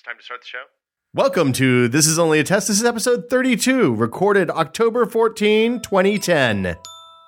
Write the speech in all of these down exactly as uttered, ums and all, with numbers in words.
Time to start the show. Welcome to This Is Only a Test. This is episode thirty-two, recorded October fourteenth, twenty ten.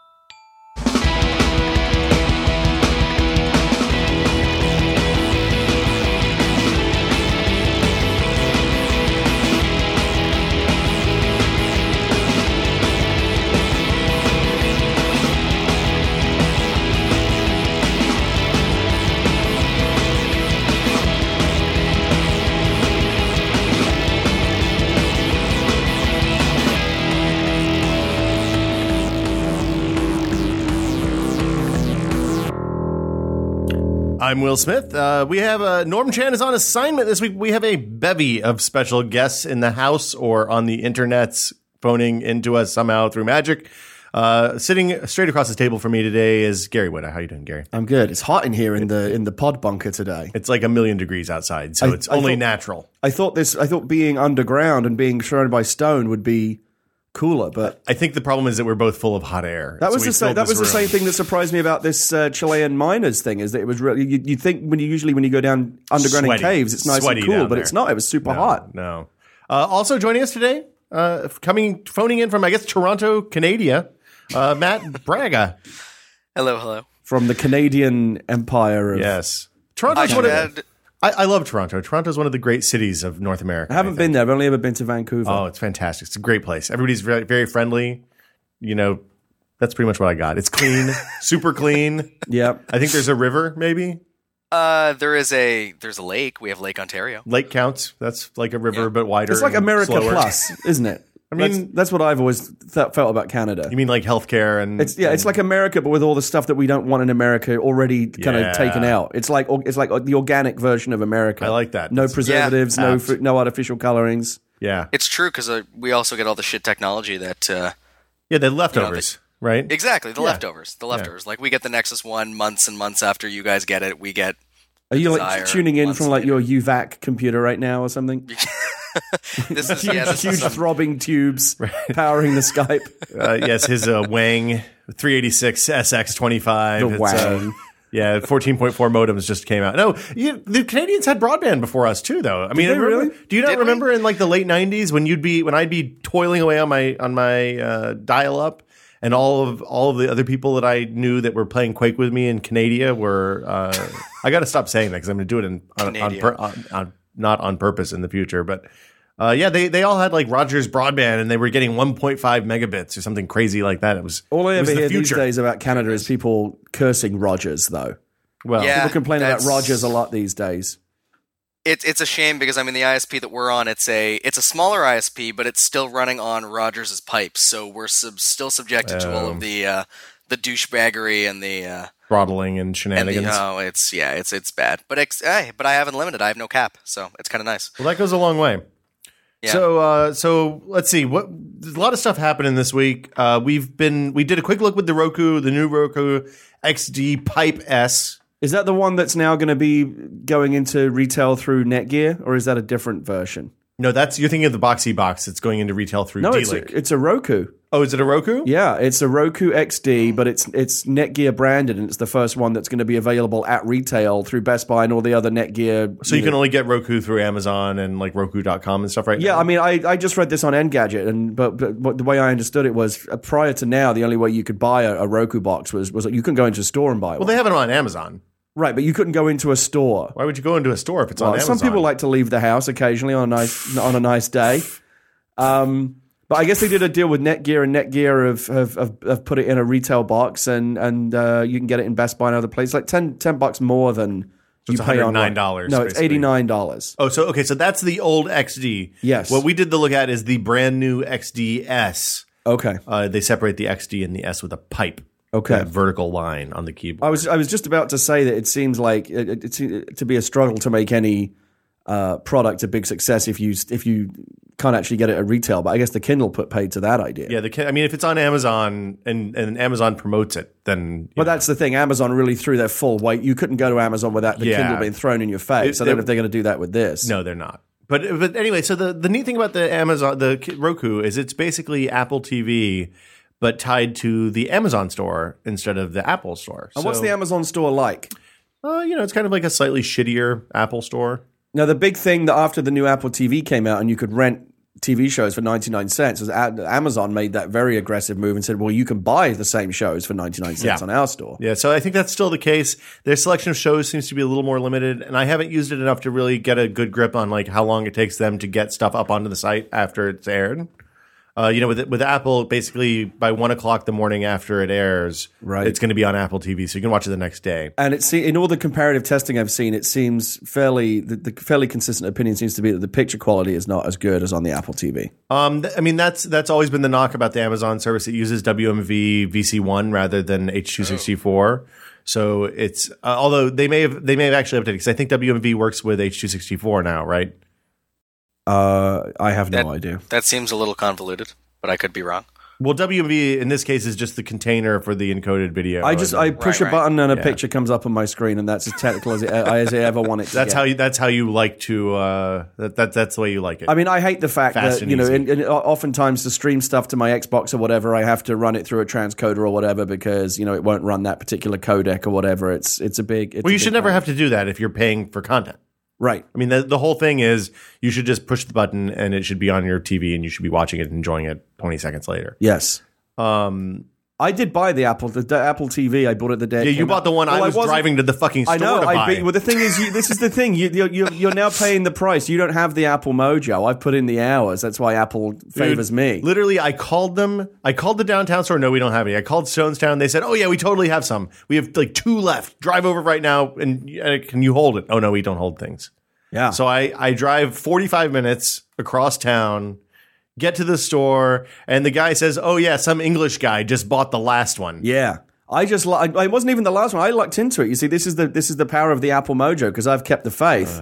I'm Will Smith. Uh, we have uh, Norm Chan is on assignment this week. We have a bevy of special guests in the house or on the internets phoning into us somehow through magic. Uh, sitting straight across the table from me today is Gary Whitta. How you doing, Gary? I'm good. It's hot in here in the in the pod bunker today. It's like a million degrees outside, so I, it's I only thought, natural. I thought this. I thought being underground and being surrounded by stone would be cooler, but I think the problem is that we're both full of hot air. That was so the same. That was the same thing that surprised me about this uh, Chilean miners thing. Is that it was really you, you think when you usually when you go down underground Sweaty. in caves, it's nice Sweaty and cool, but there. it's not. It was super no, hot. No. Uh, also joining us today, uh, coming phoning in from I guess Toronto, Canada, uh, Matt Braga. Hello, hello. From the Canadian Empire. Of, Yes, Toronto's I one of. had- I, I love Toronto. Toronto's one of the great cities of North America. I haven't I been there. I've only ever been to Vancouver. Oh, it's fantastic. It's a great place. Everybody's very, very friendly. You know, that's pretty much what I got. It's clean, super clean. Yeah. I think there's a river, maybe. Uh, there is a there's a lake. We have Lake Ontario. Lake counts. That's like a river, Yeah. but wider. It's like and America slower. Plus, isn't it? I mean- that's, that's what I've always th- felt about Canada. You mean like healthcare and It's yeah, it's like America, but with all the stuff that we don't want in America already kind Yeah. of taken out. It's like it's like the organic version of America. I like that. No That's- preservatives, Yeah. no Apt. fr- no artificial colorings. yeah, It's true because uh, we also get all the shit technology that uh, yeah. The leftovers, right? exactly the Yeah. leftovers. The leftovers. Like we get the Nexus One months and months after you guys get it. We get Are you like Desire tuning in months from like later. your U V A C computer right now or something? this is huge yeah, this huge is some- throbbing tubes powering the Skype. uh, yes, his uh, Wang three eighty-six S X twenty-five. The It's, Wang. Uh, yeah, fourteen point four modems just came out. No, you, the Canadians had broadband before us too, though. I mean, they I remember, really? do you not Did we? remember in like the late nineties when you'd be when I'd be toiling away on my on my uh, dial up, and all of all of the other people that I knew that were playing Quake with me in Canada were. Uh, I got to stop saying that because I'm going to do it in, on, on, Canadian. pur- on, on not on purpose in the future, but. Uh, yeah, they, they all had like Rogers broadband, and they were getting one point five megabits or something crazy like that. It was All I it was ever the hear these future. days about Canada is people cursing Rogers, though. Well, Yeah. People complain about that's- Rogers a lot these days. It's it's a shame because I mean the I S P that we're on it's a it's a smaller I S P but it's still running on Rogers' pipes so we're sub- still subjected to all Oh. of the uh, the douchebaggery and the uh, throttling and and shenanigans. the oh it's yeah it's it's bad but ex- hey, but I have unlimited I have no cap so it's kind of nice. Well, that goes a long way. Yeah. So, uh, so let's see. What there's a lot of stuff happening this week. Uh, we've been we did a quick look with the Roku, the new Roku X D Pipe S. Is that the one that's now going to be going into retail through Netgear, or is that a different version? No, that's you're thinking of the Boxy Box. It's going into retail through No, it's D-Link. a, it's a Roku. Oh, is it a Roku? Yeah, it's a Roku X D, but it's it's Netgear branded, and it's the first one that's going to be available at retail through Best Buy and all the other Netgear. So you know- can only get Roku through Amazon and like Roku dot com and stuff right Yeah, now? I mean, I, I just read this on Engadget, and but, but what, the way I understood it was uh, prior to now, the only way you could buy a, a Roku box was was that you couldn't go into a store and buy Well, one. they have it on Amazon. Right, but you couldn't go into a store. Why would you go into a store if it's Well, on Amazon? some people like to leave the house occasionally on a nice on a nice day. Um, but I guess they did a deal with Netgear, and Netgear have have, have, have put it in a retail box, and and uh, you can get it in Best Buy and other places. Like ten, ten bucks more than you it's pay on one hundred nine dollars No, it's basically. eighty nine dollars. Oh, so okay, so that's the old X D. Yes. What we did the look at is the brand new X D S. Okay, Uh, they separate the X D and the S with a pipe. Okay. That vertical line on the keyboard. I was I was just about to say that it seems like it, it, it's to be a struggle to make any uh, product a big success if you if you can't actually get it at retail. But I guess the Kindle put paid to that idea. Yeah, the ki- I mean, if it's on Amazon and, and Amazon promotes it, then you But know. that's the thing. Amazon really threw their full weight. You couldn't go to Amazon without the Yeah. Kindle being thrown in your face. It- I don't know they- if they're going to do that with this. no, they're not. But but anyway, so the, the neat thing about the Amazon the Ki- Roku is it's basically Apple T V, but tied to the Amazon store instead of the Apple store. And what's So, the Amazon store like? Uh, you know, it's kind of like a slightly shittier Apple store. Now, the big thing that after the new Apple T V came out and you could rent T V shows for ninety-nine cents, was Amazon made that very aggressive move and said, well, you can buy the same shows for ninety-nine cents Yeah. on our store. Yeah, so I think that's still the case. Their selection of shows seems to be a little more limited, and I haven't used it enough to really get a good grip on like how long it takes them to get stuff up onto the site after it's aired. Uh, you know, with with Apple, basically by one o'clock the morning after it airs, Right. it's going to be on Apple T V, so you can watch it the next day. And it's in all the comparative testing I've seen, it seems fairly the, the fairly consistent opinion seems to be that the picture quality is not as good as on the Apple T V. Um, th- I mean, that's that's always been the knock about the Amazon service. It uses W M V V C one rather than H two sixty-four. So it's uh, although they may have they may have actually updated because I think W M V works with H two sixty-four now, right? Uh, I have no That- idea. That seems a little convoluted, but I could be wrong. Well, W M V in this case is just the container for the encoded video. I just And I push Right, a right. button and a Yeah. picture comes up on my screen, and that's as technical as, it, as I ever want it to that's get. how you that's how you like to uh, that, that that's the way you like it. I mean, I hate the fact Fast that, and you know, easy. and, and oftentimes to stream stuff to my Xbox or whatever, I have to run it through a transcoder or whatever because, you know, it won't run that particular codec or whatever. It's it's a big. It's well, a you big should never pain. have to do that if you're paying for content. Right. I mean, the, the whole thing is you should just push the button and it should be on your T V and you should be watching it and enjoying it twenty seconds later. Yes. Um, I did buy the Apple the, the Apple T V. I bought it the day. it yeah, you came bought out. the one Well, I was wasn't- driving to the fucking store I know. to I buy. be, well, the thing is, you, this is the thing. You, you're, you're you're now paying the price. You don't have the Apple Mojo. I've put in the hours. That's why Apple favors Dude, me. Literally, I called them. I called the downtown store. No, we don't have any. I called Stonestown. They said, "Oh yeah, we totally have some. We have like two left. Drive over right now and uh, can you hold it?" Oh no, we don't hold things. Yeah. So I I drive forty-five minutes across town, get to the store, and the guy says, "Oh yeah, some English guy just bought the last one." Yeah. I just lu- I, I wasn't even the last one. I lucked into it. You see, this is the this is the power of the Apple Mojo because I've kept the faith.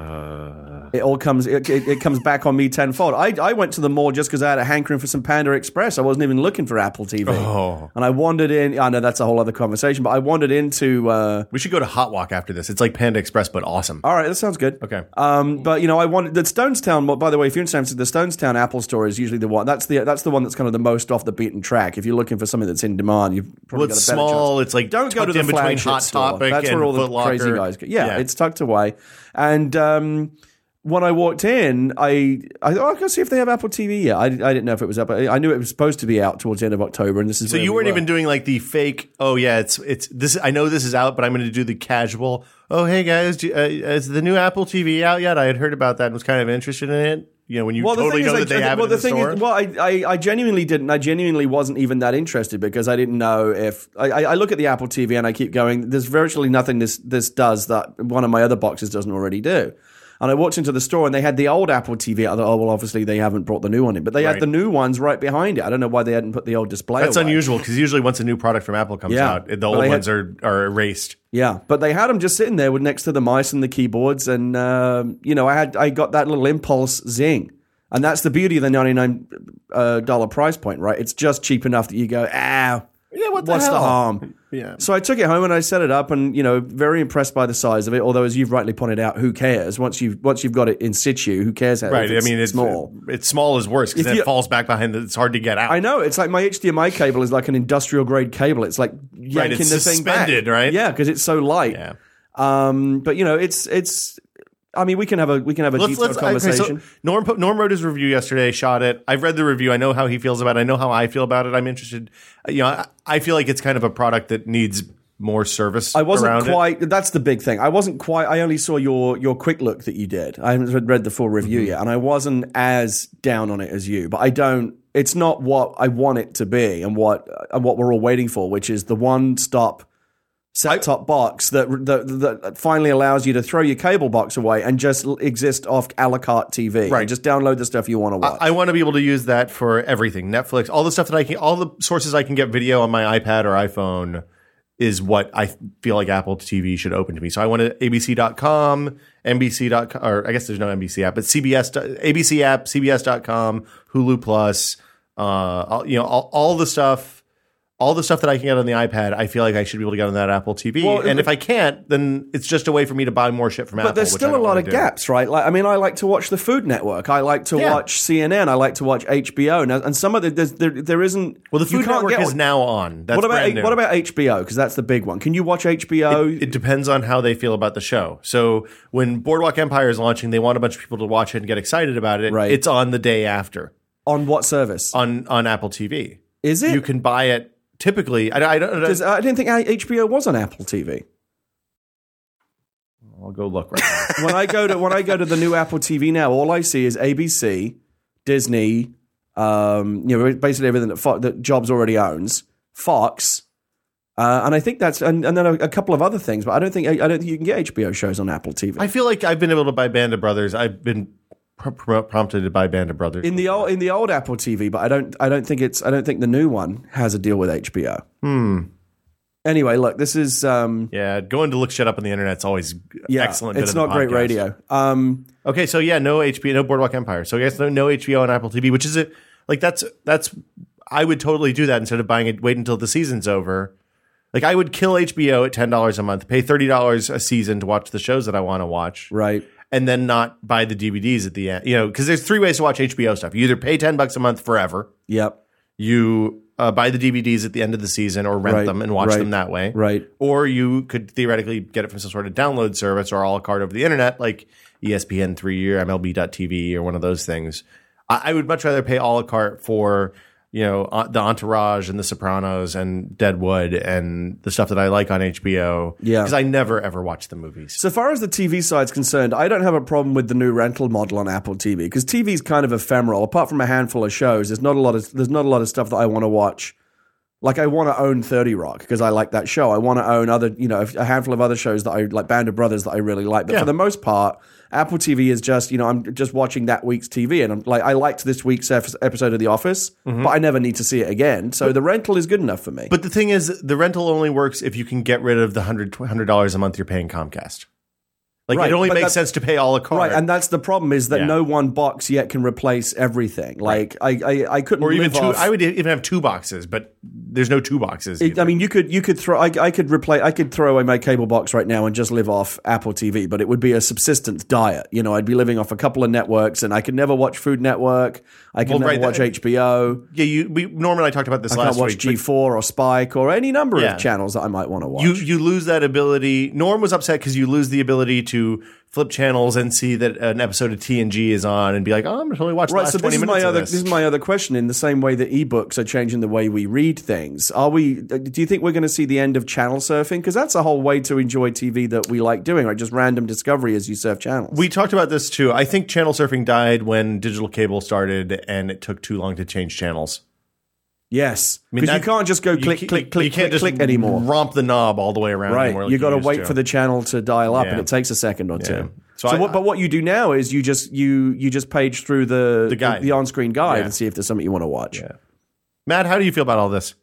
It all comes it, it, it comes back on me tenfold. I I went to the mall just because I had a hankering for some Panda Express. I wasn't even looking for Apple T V, Oh. and I wandered in. I know that's a whole other conversation, but I wandered into. Uh, We should go to Hot Walk after this. It's like Panda Express, but awesome. all right, that sounds good. Okay. Um, but you know, I wanted the Stonestown. By the way, if you're in San Francisco, the Stonestown Apple Store is usually the one. That's the that's the one that's kind of the most off the beaten track. If you're looking for something that's in demand, you've probably Well, it's got a better small. chance. It's like Don't go to tucked the in between flagship Hot store. Topic That's and where all the Foot Locker. crazy guys go. Yeah, Yeah. it's tucked away. And um, when I walked in, I I thought, oh, I can see if they have Apple T V yet. I, I didn't know if it was up. I knew it was supposed to be out towards the end of October, and this is So where you we weren't were. even doing like the fake. Oh yeah, it's it's this. I know this is out, but I'm going to do the casual. Oh hey guys, do, uh, is the new Apple T V out yet? I had heard about that and was kind of interested in it. You know, when you Well, the totally thing know is, that I, they have well, it in the the thing store. is, well, I, I, I genuinely didn't. I genuinely wasn't even that interested because I didn't know if I, I I look at the Apple T V and I keep going. There's virtually nothing this this does that one of my other boxes doesn't already do. And I walked into the store and they had the old Apple T V. I thought, oh well, obviously they haven't brought the new one in, but they Right. had the new ones right behind it. I don't know why they hadn't put the old display. That's away. unusual because usually once a new product from Apple comes Yeah. out, the But old they had- ones are are erased. Yeah, but they had them just sitting there with next to the mice and the keyboards, and um, you know, I had I got that little Impulse Zing, and that's the beauty of the ninety-nine uh, dollar price point, right? It's just cheap enough that you go, ah, Yeah, what the what's the hell? harm? Yeah. So I took it home and I set it up, and you know, very impressed by the size of it. Although, as you've rightly pointed out, who cares once you've once you've got it in situ? Who cares how Right. if I it's mean, it's small? It's small is worse because If then you- it falls back behind. The, it's hard to get out. I know it's like my H D M I cable is like an industrial grade cable. It's like yanking it's the thing back, suspended, right? Yeah, because it's so light. Yeah. Um, but you know, it's it's. I mean, we can have a we can have a Let's, detailed let's, okay, conversation. so Norm, put- Norm wrote his review yesterday, shot it. I've read the review. I know how he feels about it. I know how I feel about it. I'm interested. You know, I, I feel like it's kind of a product that needs more service. I wasn't around quite. That's the big thing. I wasn't quite. I only saw your your quick look that you did. I haven't read the full review Mm-hmm. yet, and I wasn't as down on it as you. But I don't. It's not what I want it to be, and what and what we're all waiting for, which is the one stop set top box that, that that finally allows you to throw your cable box away and just l- exist off a la carte T V. Right. Just download the stuff you want to watch. I, I want to be able to use that for everything. Netflix, all the stuff that I can, all the sources I can get video on my iPad or iPhone is what I feel like Apple T V should open to me. So I wanted A B C dot com, N B C dot com, or I guess there's no N B C app, but C B S, A B C app, C B S dot com, Hulu Plus, uh, all, you know, all, all the stuff. all the stuff that I can get on the iPad, I feel like I should be able to get on that Apple T V. Well, and it- if I can't, then it's just a way for me to buy more shit from Apple. But there's which still I a don't lot wanna of do. gaps, right? Like, I mean, I like to watch the Food Network. I like to Yeah. watch C N N. I like to watch H B O. Now, and some of the there's, there there isn't. Well, the you Food can't Network get- is now on. That's What about brand new. what about H B O? Because that's the big one. Can you watch H B O? It depends on how they feel about the show. So when Boardwalk Empire is launching, they want a bunch of people to watch it and get excited about it. Right. It's on the day after on what service? on on Apple T V. Is it? You can buy it. Typically, I, I don't. Does- I didn't think H B O was on Apple T V. I'll go look right now. When I go to when I go to the new Apple T V now, all I see is A B C, Disney, um, you know, basically everything that, Fo- that Jobs already owns, Fox, uh, and I think that's and, and then a, a couple of other things. But I don't think I don't think you can get H B O shows on Apple T V. I feel like I've been able to buy Band of Brothers. I've been pr- pr- prompted to buy Band of Brothers in the old in the old Apple T V, but I don't I don't think it's I don't think the new one has a deal with H B O. Hmm. Anyway, look, this is um, Yeah, going to look shit up on the internet's always yeah, excellent. bit it's of the not great podcast. radio. Um, Okay, so yeah, no H B O, no Boardwalk Empire. So I guess no, no H B O on Apple T V, which is it? Like that's that's I would totally do that instead of buying it. Wait until the season's over. Like I would kill H B O at ten dollars a month, pay thirty dollars a season to watch the shows that I want to watch, right. and then not buy the D V Ds at the end. You know, because there's three ways to watch H B O stuff. You either pay ten bucks a month forever, Yep. you uh, buy the D V Ds at the end of the season, or rent Right, them and watch right, them that way, right. Or you could theoretically get it from some sort of download service or a la carte over the internet, like E S P N three or M L B dot T V or one of those things. I, I would much rather pay a la carte for, you know, uh, the Entourage and the Sopranos and Deadwood and the stuff that I like on H B O. Yeah. Because I never ever watch the movies. So far as the T V side's concerned, I don't have a problem with the new rental model on Apple T V because T V is kind of ephemeral. Apart from a handful of shows, there's not a lot of there's not a lot of stuff that I want to watch. Like I want to own thirty Rock because I like that show. I want to own other, you know, a handful of other shows that I like, Band of Brothers that I really like. But Yeah. for the most part, Apple T V is just, you know, I'm just watching that week's T V, and I'm like, I liked this week's ep- episode of The Office, but I never need to see it again. So the rental is good enough for me. But the thing is, the rental only works if you can get rid of the one hundred dollars a month you're paying Comcast. Like, Right, it only but makes that's- sense to pay a la carte. Right, and that's the problem is that Yeah. no one box yet can replace everything. Like I, I, I couldn't or even live two. off- I would even have two boxes, but there's no two boxes. It, either. I mean, you could you could throw I, I could replace I could throw away my cable box right now and just live off Apple T V, but it would be a subsistence diet. You know, I'd be living off a couple of networks, and I could never watch Food Network. I could Well, never right, watch that- H B O. yeah, you. We, Norm and I talked about this I last can't watch week. G four or Spike or any number Yeah. of channels that I might want to watch. You you lose that ability. Norm was upset because you lose the ability to flip channels and see that an episode of T N G is on and be like, oh, I'm going to totally watch the Right, last so this twenty is minutes my of other this. this is my other question. In the same way that ebooks are changing the way we read things, are we? Do you think we're going to see the end of channel surfing? Because that's a whole way to enjoy T V that we like doing, right? Just random discovery as you surf channels. We talked about this too. I think channel surfing died when digital cable started and it took too long to change channels. yes, mean, because you that- can't just go You click, can't- click, you click, can't click, just click anymore. romp the knob all the way around. Right, anymore like you got to used wait for the channel to dial up, and Yeah. it takes a second or two. Yeah. So, So I- what, but what you do now is you just you you just page through the The guide. the, on-screen guide Yeah. and see if there's something you want to watch. Yeah. Matt, how do you feel about all this?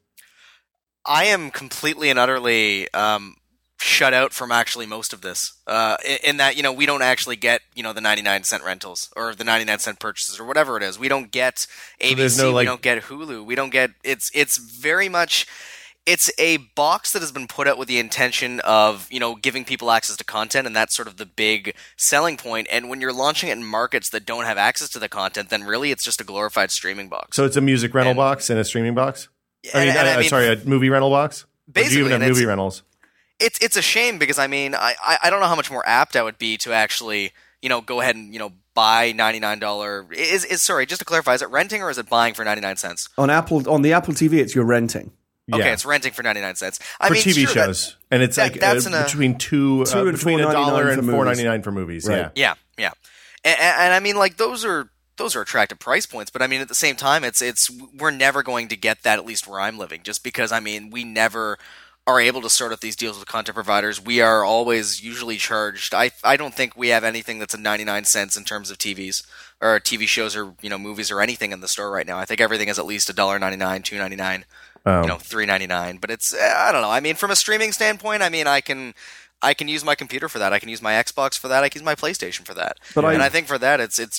I am completely and utterly um, shut out from actually most of this. Uh, in, in that, you know, we don't actually get, you know, the ninety-nine cent rentals or the ninety-nine cent purchases or whatever it is. We don't get A B C. there's no, like- we don't get Hulu. We don't get. It's it's very much. It's a box that has been put out with the intention of, you know, giving people access to content, and that's sort of the big selling point. And when you're launching it in markets that don't have access to the content, then really it's just a glorified streaming box. So it's a music rental And- box and a streaming box? I mean, And- and uh, I mean- sorry, a movie rental box? Or do Basically, you even have and it's- movie rentals? It's it's a shame because I mean I, I, I don't know how much more apt I would be to actually, you know, go ahead and, you know, buy ninety-nine dollars is is sorry, just to clarify, is it renting or is it buying for ninety-nine cents? On Apple on the Apple T V, it's you're renting. Okay, Yeah. it's renting for ninety-nine cents. I For mean, T V sure, that- shows. and it's that- like that's uh, in a- between two, Two uh, and between a four dollar ninety-nine and for four movies. ninety-nine for movies. Right. Yeah. Yeah, yeah, and, and I mean, like those are those are attractive price points, but I mean, at the same time, it's it's we're never going to get that, at least where I'm living, just because I mean, we never are able to sort out these deals with content providers. We are always usually charged. I I don't think we have anything that's a ninety-nine cents in terms of T Vs or T V shows or, you know, movies or anything in the store right now. I think everything is at least a dollar ninety-nine, two ninety-nine. Oh. You know, three ninety-nine. But it's eh, I don't know. I mean, from a streaming standpoint, I mean, I can I can use my computer for that. I can use my Xbox for that. I can use my PlayStation for that. But and I- I think for that, it's it's just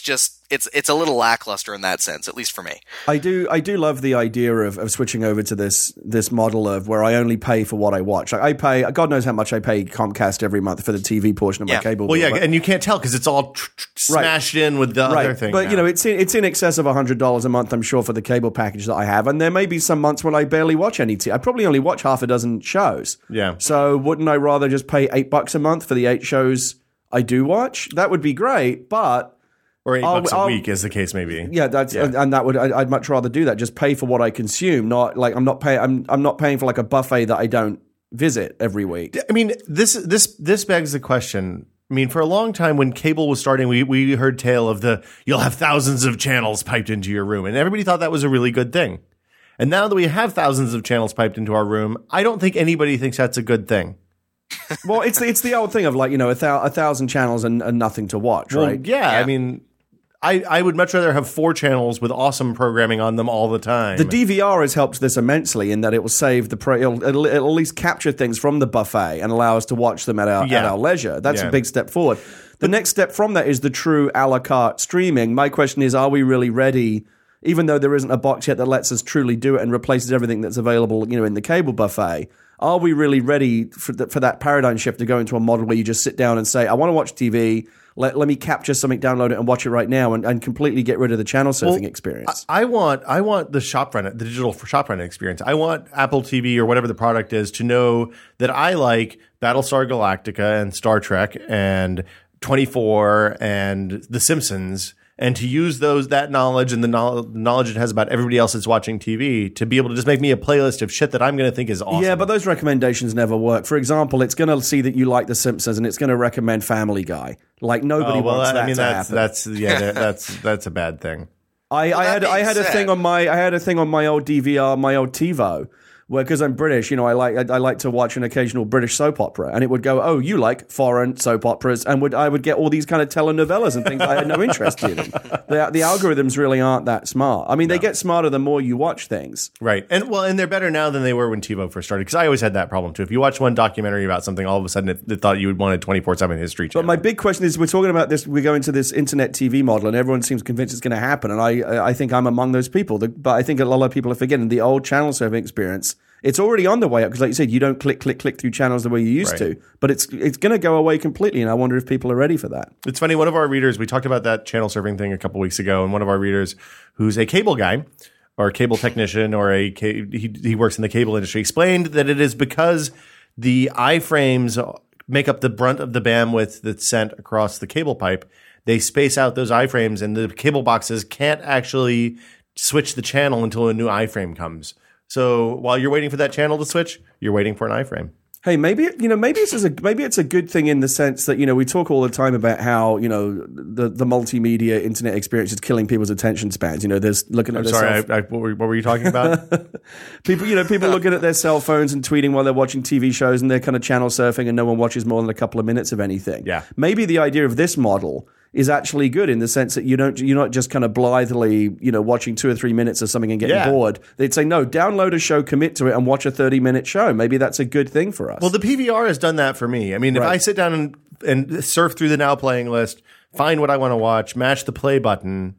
it's it's a little lackluster in that sense, at least for me. I do I do love the idea of, of switching over to this this model of where I only pay for what I watch. Like I pay, God knows how much I pay Comcast every month for the T V portion of Yeah. my cable. Well, bill, yeah, but- and you can't tell because it's all tr- tr- smashed in with the other thing. But now. you know, it's in, it's in excess of a hundred dollars a month, I'm sure, for the cable package that I have. And there may be some months when I barely watch any T V. I probably only watch half a dozen shows. Yeah. So wouldn't I rather just pay eight bucks a month for the eight shows I do watch? That would be great, but or 8 I'll- bucks a I'll- week, as the case may be. yeah, that's Yeah. and that would I- I'd much rather do that. Just pay for what I consume, not like I'm not paying. I'm I'm not paying for like a buffet that I don't visit every week. I mean, this this this begs the question. I mean, for a long time when cable was starting, we we heard tale of the you'll have thousands of channels piped into your room, and everybody thought that was a really good thing. And now that we have thousands of channels piped into our room, I don't think anybody thinks that's a good thing. Well, it's it's the old thing of like you know a, thou- a thousand channels and, and nothing to watch, Well, right? yeah, Yeah. I mean, I I would much rather have four channels with awesome programming on them all the time. The D V R has helped this immensely in that it will save the pro- it'll, it'll, it'll at least capture things from the buffet and allow us to watch them at our Yeah. at our leisure. That's Yeah. a big step forward. The next step from that is the true a la carte streaming. My question is, are we really ready? Even though there isn't a box yet that lets us truly do it and replaces everything that's available, you know, in the cable buffet, are we really ready for, the, for that paradigm shift to go into a model where you just sit down and say, I want to watch T V, let, let me capture something, download it, and watch it right now, and, and completely get rid of the channel surfing Well, experience? I want I want the shop run the digital shop run experience. I want Apple T V or whatever the product is to know that I like Battlestar Galactica and Star Trek and twenty-four and The Simpsons, and to use those that knowledge and the knowl- knowledge it has about everybody else that's watching T V to be able to just make me a playlist of shit that I'm going to think is awesome. Yeah, but those recommendations never work. For example, it's going to see that you like The Simpsons and it's going to recommend Family Guy. Like nobody oh, well, wants that I mean to that's happen. that's yeah that, that's that's a bad thing. I, I that had I being had a said- thing on my I had a thing on my old D V R, my old TiVo, where because I'm British, you know, I like I, I like to watch an occasional British soap opera, and it would go, oh, you like foreign soap operas, and would I would get all these kind of telenovelas and things I had no interest in. The, the algorithms really aren't that smart. I mean, they get smarter the more you watch things. Right. And well, and they're better now than they were when TiVo first started. Because I always had that problem too. If you watch one documentary about something, all of a sudden it, it thought you would want a twenty-four seven history channel. But my big question is, we're talking about this. We go into this internet T V model, and everyone seems convinced it's going to happen. And I, I think I'm among those people. The, but I think a lot of people are forgetting the old channel surfing experience. It's already on the way up because, like you said, you don't click, click, click through channels the way you used Right. to. But it's it's going to go away completely, and I wonder if people are ready for that. It's funny. One of our readers, we talked about that channel surfing thing a couple weeks ago, and one of our readers, who's a cable guy or a cable technician or a ca- he he works in the cable industry, explained that it is because the iframes make up the brunt of the bandwidth that's sent across the cable pipe. They space out those iframes, and the cable boxes can't actually switch the channel until a new iframe comes. So while you're waiting for that channel to switch, you're waiting for an iframe. Hey, maybe you know, maybe this is a maybe it's a good thing in the sense that you know we talk all the time about how you know the the multimedia internet experience is killing people's attention spans. You know, there's looking at I'm their sorry, cell- I, I, what, were, what were you talking about? people. You know, people looking at their cell phones and tweeting while they're watching T V shows, and they're kind of channel surfing, and no one watches more than a couple of minutes of anything. Yeah. Maybe the idea of this model is actually good in the sense that you don't you're not just kind of blithely you know watching two or three minutes of something and getting Yeah. bored. They'd say no, download a show, commit to it, and watch a thirty minute show. Maybe that's a good thing for us. Well, the P V R has done that for me. I mean, if Right. I sit down and, and surf through the now playing list, find what I want to watch, mash the play button,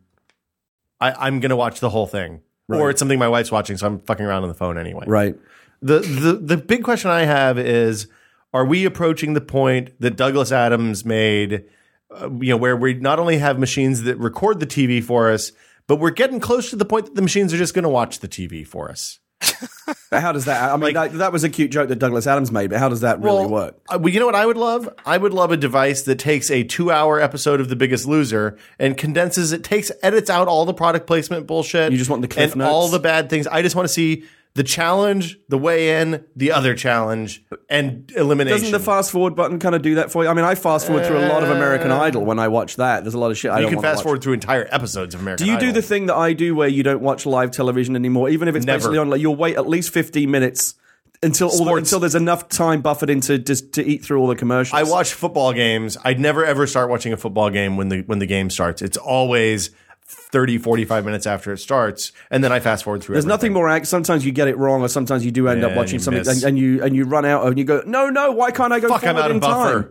I, I'm going to watch the whole thing. Or it's something my wife's watching, so I'm fucking around on the phone anyway. right. The, the, the big question I have is, are we approaching the point that Douglas Adams made, uh, you know, where we not only have machines that record the T V for us, but we're getting close to the point that the machines are just going to watch the T V for us? But how does that? I mean, that, that was a cute joke that Douglas Adams made, but how does that really Well, work? uh, well, you know what I would love? I would love a device that takes a two-hour episode of The Biggest Loser and condenses it, takes edits out all the product placement bullshit. You just want the cliff and notes? all the bad things. I just want to see the challenge, the way in, the other challenge, and elimination. Doesn't the fast forward button kind of do that for you? I mean, I fast forward through a lot of American Idol when I watch that. There's a lot of shit I you don't can want to fast watch. forward through entire episodes of American Do you Idol. do the thing that I do where you don't watch live television anymore, even if it's Never. basically on? Like, you'll wait at least fifteen minutes until all the, Sports. until there's enough time buffered in to just to eat through all the commercials. I watch football games. I'd never ever start watching a football game when the when the game starts. It's always thirty, forty-five minutes after it starts, and then I fast forward through There's everything. nothing more. Act- sometimes you get it wrong, or sometimes you do end Yeah, up watching you something, miss. and, and you and you run out and you go, no, no, why can't I go Fuck, I'm forward out in of buffer. time?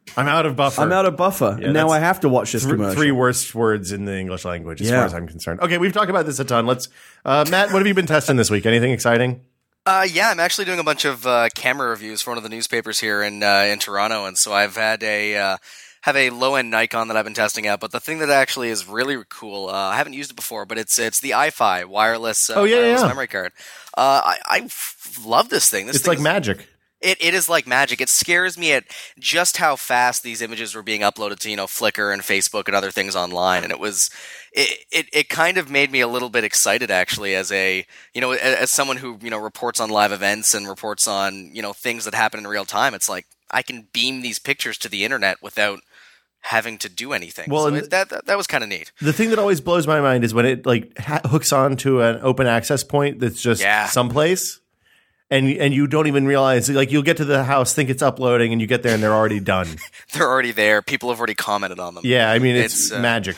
I'm out of buffer. I'm out of buffer. Yeah, and now that's I have to watch this Th- commercial. Three worst words in the English language, as Yeah. far as I'm concerned. Okay, we've talked about this a ton. Let's, uh, Matt, what have you been testing this week? Anything exciting? Uh, yeah, I'm actually doing a bunch of uh, camera reviews for one of the newspapers here in uh, in Toronto, and so I've had a uh, have a low end Nikon that I've been testing out. But the thing that actually is really cool, uh, I haven't used it before, but it's it's the iFi wireless uh, Oh, yeah, wireless yeah. memory card. Uh, I, I f- love this thing. This It's thing like is- magic. It it is like magic. It scares me at just how fast these images were being uploaded to, you know, Flickr and Facebook and other things online. And it was it it, it kind of made me a little bit excited actually as a you know as, as someone who, you know, reports on live events and reports on, you know, things that happen in real time. It's like I can beam these pictures to the internet without having to do anything. Well, so and it, that, that that was kind of neat. The thing that always blows my mind is when it like ha- hooks onto an open access point that's just Yeah. someplace. And and you don't even realize, like, you'll get to the house, think it's uploading, and you get there and they're already done. They're already there. People have already commented on them. Yeah, I mean, it's, It's, uh, magic.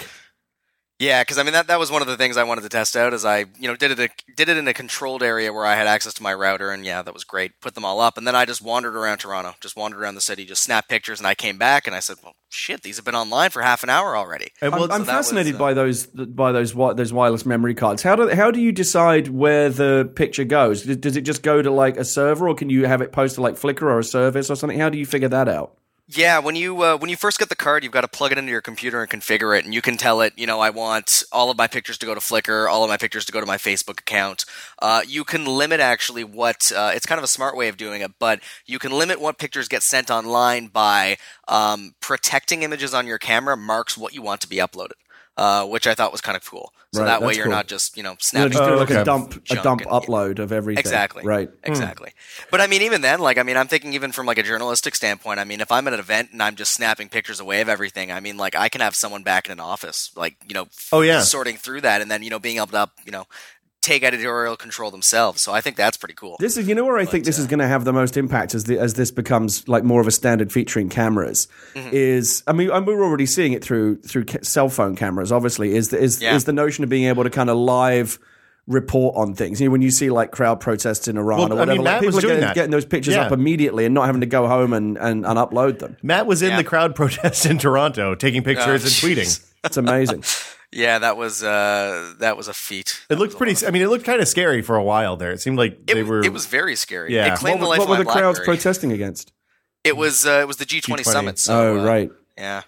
Yeah, because I mean that, that was one of the things I wanted to test out. Is I you know did it a, did it in a controlled area where I had access to my router, and yeah, that was great. Put them all up, and then I just wandered around Toronto, just wandered around the city, just snapped pictures, and I came back and I said, "Well, shit, these have been online for half an hour already." And well, I'm, I'm so that was, fascinated uh, by those by those wi- those wireless memory cards. How do how do you decide where the picture goes? Does does it just go to like a server, or can you have it post to like Flickr or a service or something? How do you figure that out? Yeah, when you uh, when you first get the card, you've got to plug it into your computer and configure it, and you can tell it, you know, I want all of my pictures to go to Flickr, all of my pictures to go to my Facebook account. Uh, you can limit actually what uh, it's kind of a smart way of doing it, but you can limit what pictures get sent online by um, protecting images on your camera marks what you want to be uploaded. Uh, which I thought was kind of cool. So Right, that way that's you're cool. not just, you know, You know, snapping. just do Oh, like okay. a dump a junk dump and- upload of everything. Exactly. Right. Exactly. But I mean, even then, like, I mean, I'm thinking even from like a journalistic standpoint, I mean, if I'm at an event and I'm just snapping pictures away of everything, I mean, like, I can have someone back in an office, like, you know, f- Oh, yeah. sorting through that and then, you know, being able to, you know, take editorial control themselves. So I think that's pretty cool. This is, you know, where I think this uh, is going to have the most impact as the, as this becomes like more of a standard feature in cameras. Mm-hmm. Is I mean, and we're already seeing it through through ca- cell phone cameras. Obviously, is the, is Yeah. is the notion of being able to kind of live report on things. You know, when you see like crowd protests in Iran Well, or I whatever, mean, like, Matt people was are doing getting, that. getting those pictures Yeah. up immediately and not having to go home and and, and upload them. Matt was in Yeah. the crowd protest in Toronto, taking pictures Oh, and tweeting. It's amazing. Yeah, that was uh, that was a feat. It looked pretty. I mean, it looked kind of scary for a while there. It seemed like It, they were. it was very scary. Yeah. It what claimed were, the life what of were my the crowds BlackBerry. protesting against? It was uh, it was the G twenty G twenty. summit. So, oh, uh, right. Yeah.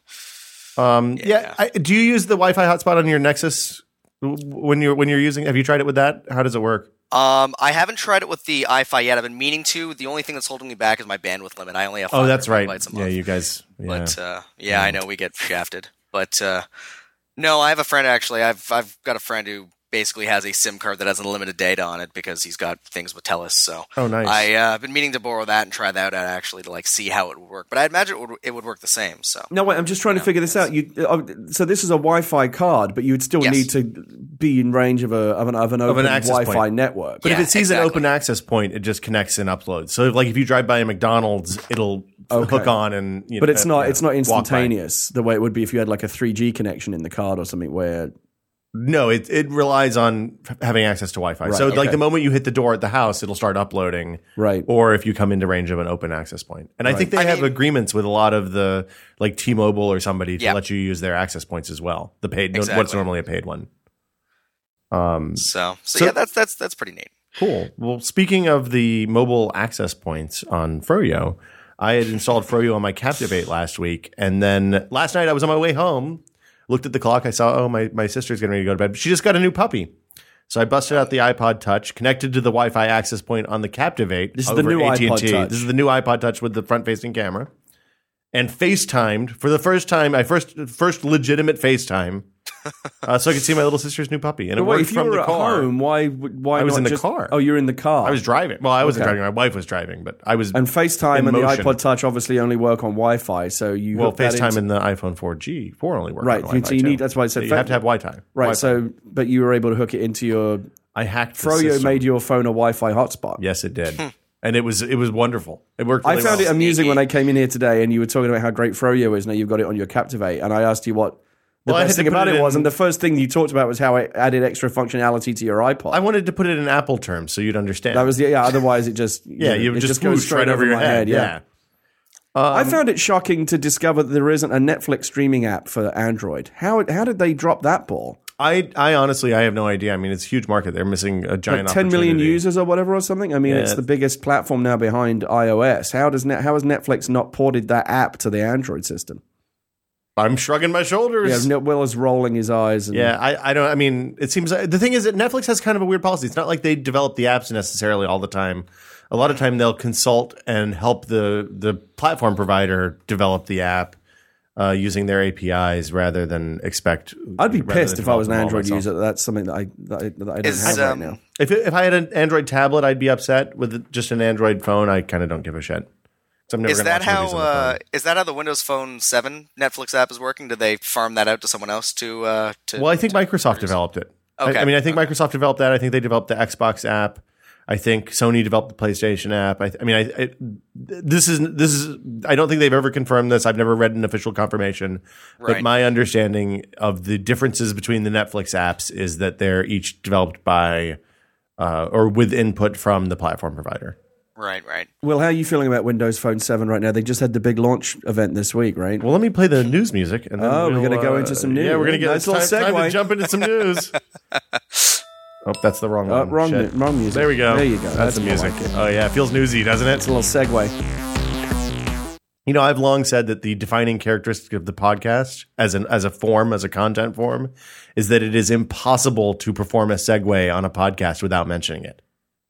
um, yeah. Yeah. I, do you use the Wi-Fi hotspot on your Nexus w- when you're when you're using? Have you tried it with that? How does it work? Um, I haven't tried it with the iFi yet. I've been meaning to. The only thing that's holding me back is my bandwidth limit. I only have. Oh, that's right. megabytes a Yeah, month. you guys. Yeah. But uh, yeah, I know we get shafted. But uh, no, I have a friend actually. I've I've got a friend who basically has a SIM card that has unlimited data on it because he's got things with Telus. So Oh, nice. I, uh, I've been meaning to borrow that and try that out actually to like see how it would work. But I imagine it would it would work the same. So No, wait. I'm just trying to figure this out. You uh, so this is a Wi-Fi card, but you would still Yes. need to be in range of a of an of an open access Wi-Fi point. network. But if Yeah, it sees exactly. an open access point, it just connects and uploads. So, if, like, if you drive by a McDonald's, it'll Okay. hook on and. You But know, it's not uh, it's not walk by. instantaneous the way it would be if you had like a three G connection in the card or something where No, it it relies on f- having access to Wi-Fi. Right, so, like okay. the moment you hit the door at the house, it'll start uploading. Right. Or if you come into range of an open access point, and I think they I have mean- agreements with a lot of the like T-Mobile or somebody to Yeah. let you use their access points as well. The paid, what's Exactly. normally a paid one. Um, so so, So- yeah, that's that's that's pretty neat. Cool. Well, speaking of the mobile access points on Froyo, I had installed Froyo on my Captivate last week, and then last night I was on my way home, looked at the clock, I saw, oh, my, my sister's getting ready to go to bed. She just got a new puppy. So I busted out the iPod Touch, connected to the Wi-Fi access point on the Captivate. This is the over new A T and T. iPod Touch. This is the new iPod Touch with the front-facing camera. And FaceTimed for the first time, I first first legitimate FaceTime, uh, so I could see my little sister's new puppy. And it But wait, worked if you from were the at car. home, why would- why I was not in the just- car. Oh, you're in the car. I was driving. Well, I wasn't Okay. driving. My wife was driving, but I was. and FaceTime in and the motion. iPod Touch obviously only work on Wi-Fi, so you Well, hook that FaceTime into- and the iPhone four G, four only work. Right, on so you Wi-Fi need- too. that's why I said you fa- have to have Wi-Fi. right. Wi-Fi. So, but you were able to hook it into your I hacked. The Froyo system. made your phone a Wi-Fi hotspot. Yes, it did, and it was it was wonderful. It worked. I Really found well. it amusing Sneaky. when I came in here today and you were talking about how great Froyo is. Now you've got it on your Captivate, and I asked you what the Well, I best had to thing put about it it, was, in- and the first thing you talked about was how it added extra functionality to your iPod. I wanted to put it in Apple terms so you'd understand. that was the, yeah. Otherwise, it just yeah, you it just, goes swoosh right over your my head. Yeah. Yeah. Um, I found it shocking to discover that there isn't a Netflix streaming app for Android. How how did they drop that ball? I, I honestly, I have no idea. I mean, it's a huge market. They're missing a giant Like ten million opportunity. users or whatever or something. I mean, Yeah. it's the biggest platform now behind iOS. How does Net, how has Netflix not ported that app to the Android system? I'm shrugging my shoulders. Yeah, Will is rolling his eyes. And, Yeah, I, I don't. I mean, it seems like, the thing is that Netflix has kind of a weird policy. It's not like they develop the apps necessarily all the time. A lot of time they'll consult and help the the platform provider develop the app uh, using their A P Is rather than expect. I'd be rather pissed than if I was an develop them all Android myself. user. That's something that I that I, that I don't Is, have um, right now. If it, if I had an Android tablet, I'd be upset. With just an Android phone, I kind of don't give a shit. So I'm never Is gonna that watch how movies on the uh, phone. is that how the Windows Phone seven Netflix app is working? Did they farm that out to someone else to? Uh, to Well, I think Microsoft developed it. I- Okay. I, mean, I think Microsoft developed that. I think they developed the Xbox app. I think Sony developed the PlayStation app. I, I mean, I, I this is this is. I don't think they've ever confirmed this. I've never read an official confirmation, but Right. my understanding of the differences between the Netflix apps is that they're each developed by uh, or with input from the platform provider. Right, right. Will, how are you feeling about Windows Phone seven right now? They just had the big launch event this week, right? Well, let me play the news music, and then Oh, we're we'll, gonna go uh, into some news. Yeah, we're gonna get Nice it's little time, time to segue. jump into some news. Oh, that's the wrong Uh, one. wrong, Shit. mu- wrong music. There we go. There you go. That's, That's the more music. like it. Oh yeah, it feels newsy, doesn't it? It's a little segue. You know, I've long said that the defining characteristic of the podcast as an as a form, as a content form, is that it is impossible to perform a segue on a podcast without mentioning it.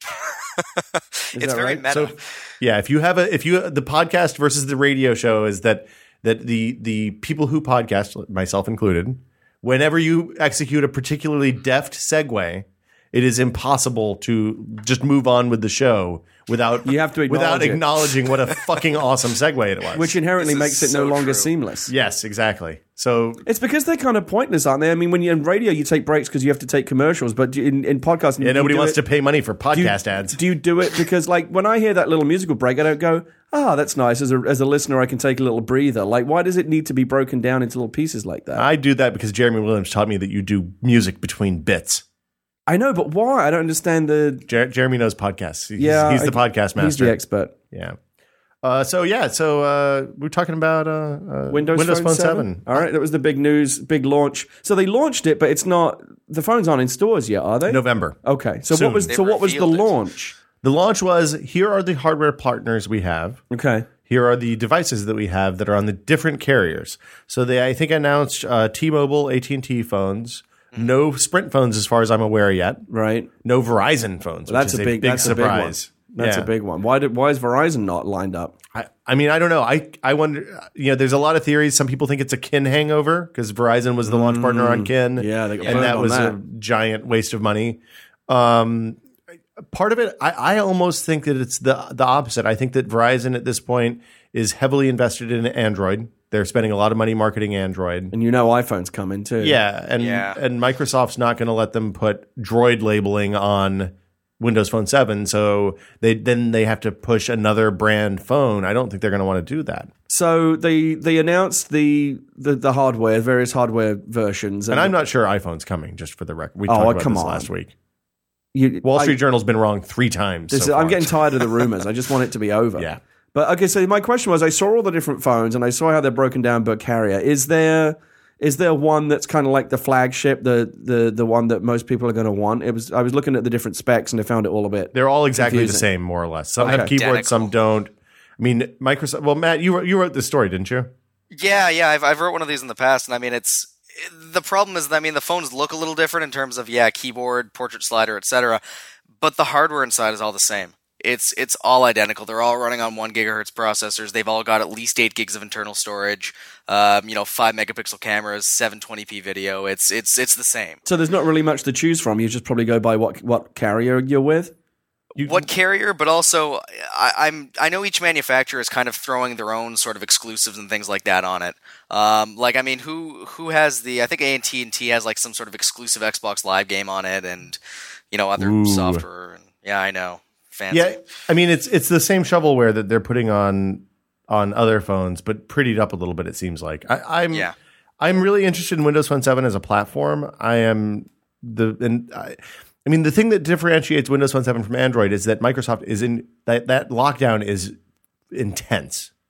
Is It's that very right? meta. So, yeah, if you have a if you the podcast versus the radio show is that that the the people who podcast, myself included, whenever you execute a particularly deft segue, it is impossible to just move on with the show without You have to without acknowledge it. acknowledging what a fucking awesome segue it was. Which inherently This makes is it no so longer true. seamless. yes, exactly. So It's because they're kind of pointless, aren't they? I mean, when you're in radio, you take breaks because you have to take commercials, but in, in podcasting, yeah, nobody wants it, to pay money for do you- podcast ads. Do you do it because, like, when I hear that little musical break, I don't go, "Ah, that's nice." As a as a listener, I can take a little breather. Like, why does it need to be broken down into little pieces like that? I do that because Jeremy Williams taught me that you do music between bits. I know, but why? I don't understand the. Jer- Jeremy knows podcasts. He's, Yeah, he's the I- podcast master. He's the expert. Yeah. Uh, so yeah, so uh, we're talking about uh, uh, Windows, Phone, seven. All right, that was the big news, big launch. So they launched it, but it's not. The phones aren't in stores yet, are they? November. Okay, so Soon. what was They so what was the revealed it. launch? The launch was here are the hardware partners we have. Okay, Here are the devices that we have that are on the different carriers. So they, I think, announced uh, T-Mobile, A T and T phones. No Sprint phones, as far as I'm aware yet. right. No Verizon phones. Which That's is a big. big that's surprise. A big one. That's Yeah. a big one. Why did why is Verizon not lined up? I, I mean, I don't know. I, I wonder, you know, there's a lot of theories. Some people think it's a Kin hangover because Verizon was the launch partner on Kin. Yeah, they got and burned that on was that. a giant waste of money. Um, part of it, I, I almost think that it's the the opposite. I think that Verizon at this point is heavily invested in Android. They're spending a lot of money marketing Android. And you know, iPhones coming too. Yeah, and Yeah. and Microsoft's not going to let them put Droid labeling on Windows Phone seven, so they then they have to push another brand phone. I don't think they're going to want to do that. So they they announced the the, the hardware, various hardware versions, And I'm not sure iPhone's coming. Just for the record, we Oh, talked about come this on. last week. you, Wall I- Street Journal's been wrong three times. this so is- I'm far. getting tired of the rumors. I just want it to be over. Yeah. But okay, so my question was: I saw all the different phones, and I saw how they're broken down per carrier. Is there is there one that's kind of like the flagship, the the the one that most people are going to want? It was. I was looking at the different specs, and I found it all a bit. They're all exactly the confusing. same, more or less. Some have Okay. keyboards, some Identical. don't. I mean, Microsoft. Well, Matt, you wrote, you wrote this story, didn't you? Yeah, yeah, I've I've wrote one of these in the past, and I mean, it's the problem is, I mean, the phones look a little different in terms of yeah, keyboard, portrait slider, et cetera, but the hardware inside is all the same. It's it's all identical. They're all running on one gigahertz processors. They've all got at least eight gigs of internal storage. Um, you know, five megapixel cameras, seven twenty p video. It's it's it's the same. So there's not really much to choose from. You just probably go by what what carrier you're with. You- What carrier, but also I, I'm I know each manufacturer is kind of throwing their own sort of exclusives and things like that on it. Um, like I mean, who who has the? I think A and T and T has like some sort of exclusive Xbox Live game on it, and you know other Ooh. software. And, yeah, I know. Fancy. Yeah, I mean, it's it's the same shovelware that they're putting on on other phones, but prettied up a little bit. It seems like I, I'm Yeah. I'm really interested in Windows Phone seven as a platform. I am the and I, I mean the thing that differentiates Windows Phone seven from Android is that Microsoft is in that that lockdown is intense.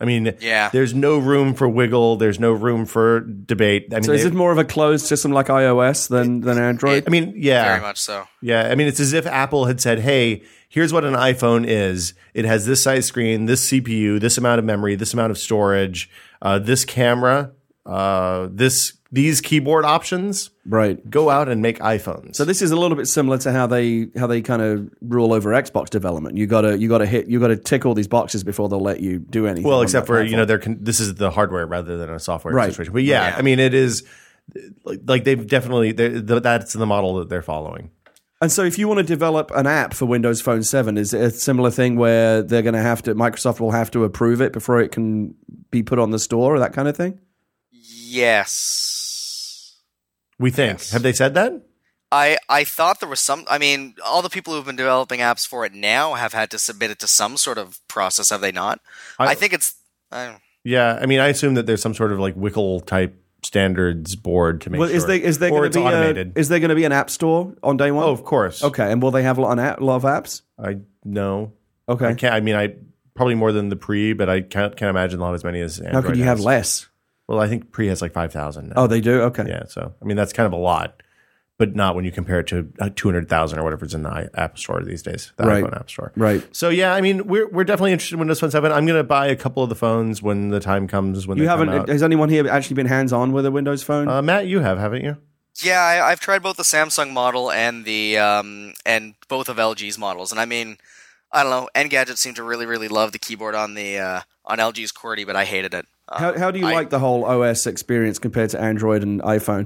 I mean, Yeah. there's no room for wiggle. There's no room for debate. I mean, So is they- it more of a closed system like iOS than than Android? I mean, yeah, Very much so. yeah. I mean, it's as if Apple had said, "Hey, here's what an iPhone is. It has this size screen, this C P U, this amount of memory, this amount of storage, uh, this camera, uh, this these keyboard options. Right. Go out and make iPhones." So this is a little bit similar to how they how they kind of rule over Xbox development. You gotta you gotta hit you gotta tick all these boxes before they'll let you do anything. well, on except that for you know, platform. they're con- this is the hardware rather than a software Right. situation. But yeah, Yeah. I mean, it is like, like they've definitely they're- th- that's the model that they're following. And so if you want to develop an app for Windows Phone seven, is it a similar thing where they're going to have to Microsoft will have to approve it before it can be put on the store or that kind of thing? Yes. We think. Yes. Have they said that? I, I thought there was some. I mean, all the people who've been developing apps for it now have had to submit it to some sort of process, have they not? I- I, think it's. I, Yeah, I mean, I assume that there's some sort of like W C L type standards board to make Well, sure. is there is there or going it's to be a, automated. is there going to be an app store on day one? Oh, of course. Okay, and will they have a lot of, app, lot of apps? I know. Okay, I can't. I mean, I probably more than the pre, but I can't can't imagine they'll have as many as Android how could you have has. less? Well, I think pre has like five thousand. Oh, they do. Okay, yeah. So I mean, that's kind of a lot, but not when you compare it to uh, two hundred thousand or whatever is in the i- App Store these days, the Right. iPhone App Store. right. So yeah, I mean, we're we're definitely interested in Windows Phone seven. I'm going to buy a couple of the phones when the time comes. When You they haven't? come out. Has anyone here actually been hands on with a Windows Phone? Uh, Matt, you have, haven't you? yeah, I, I've tried both the Samsung model and the um and both of L G's models, and I mean, I don't know. Engadget seemed to really really love the keyboard on the uh, on L G's QWERTY, but I hated it. Um, how how do you I- like the whole O S experience compared to Android and iPhone?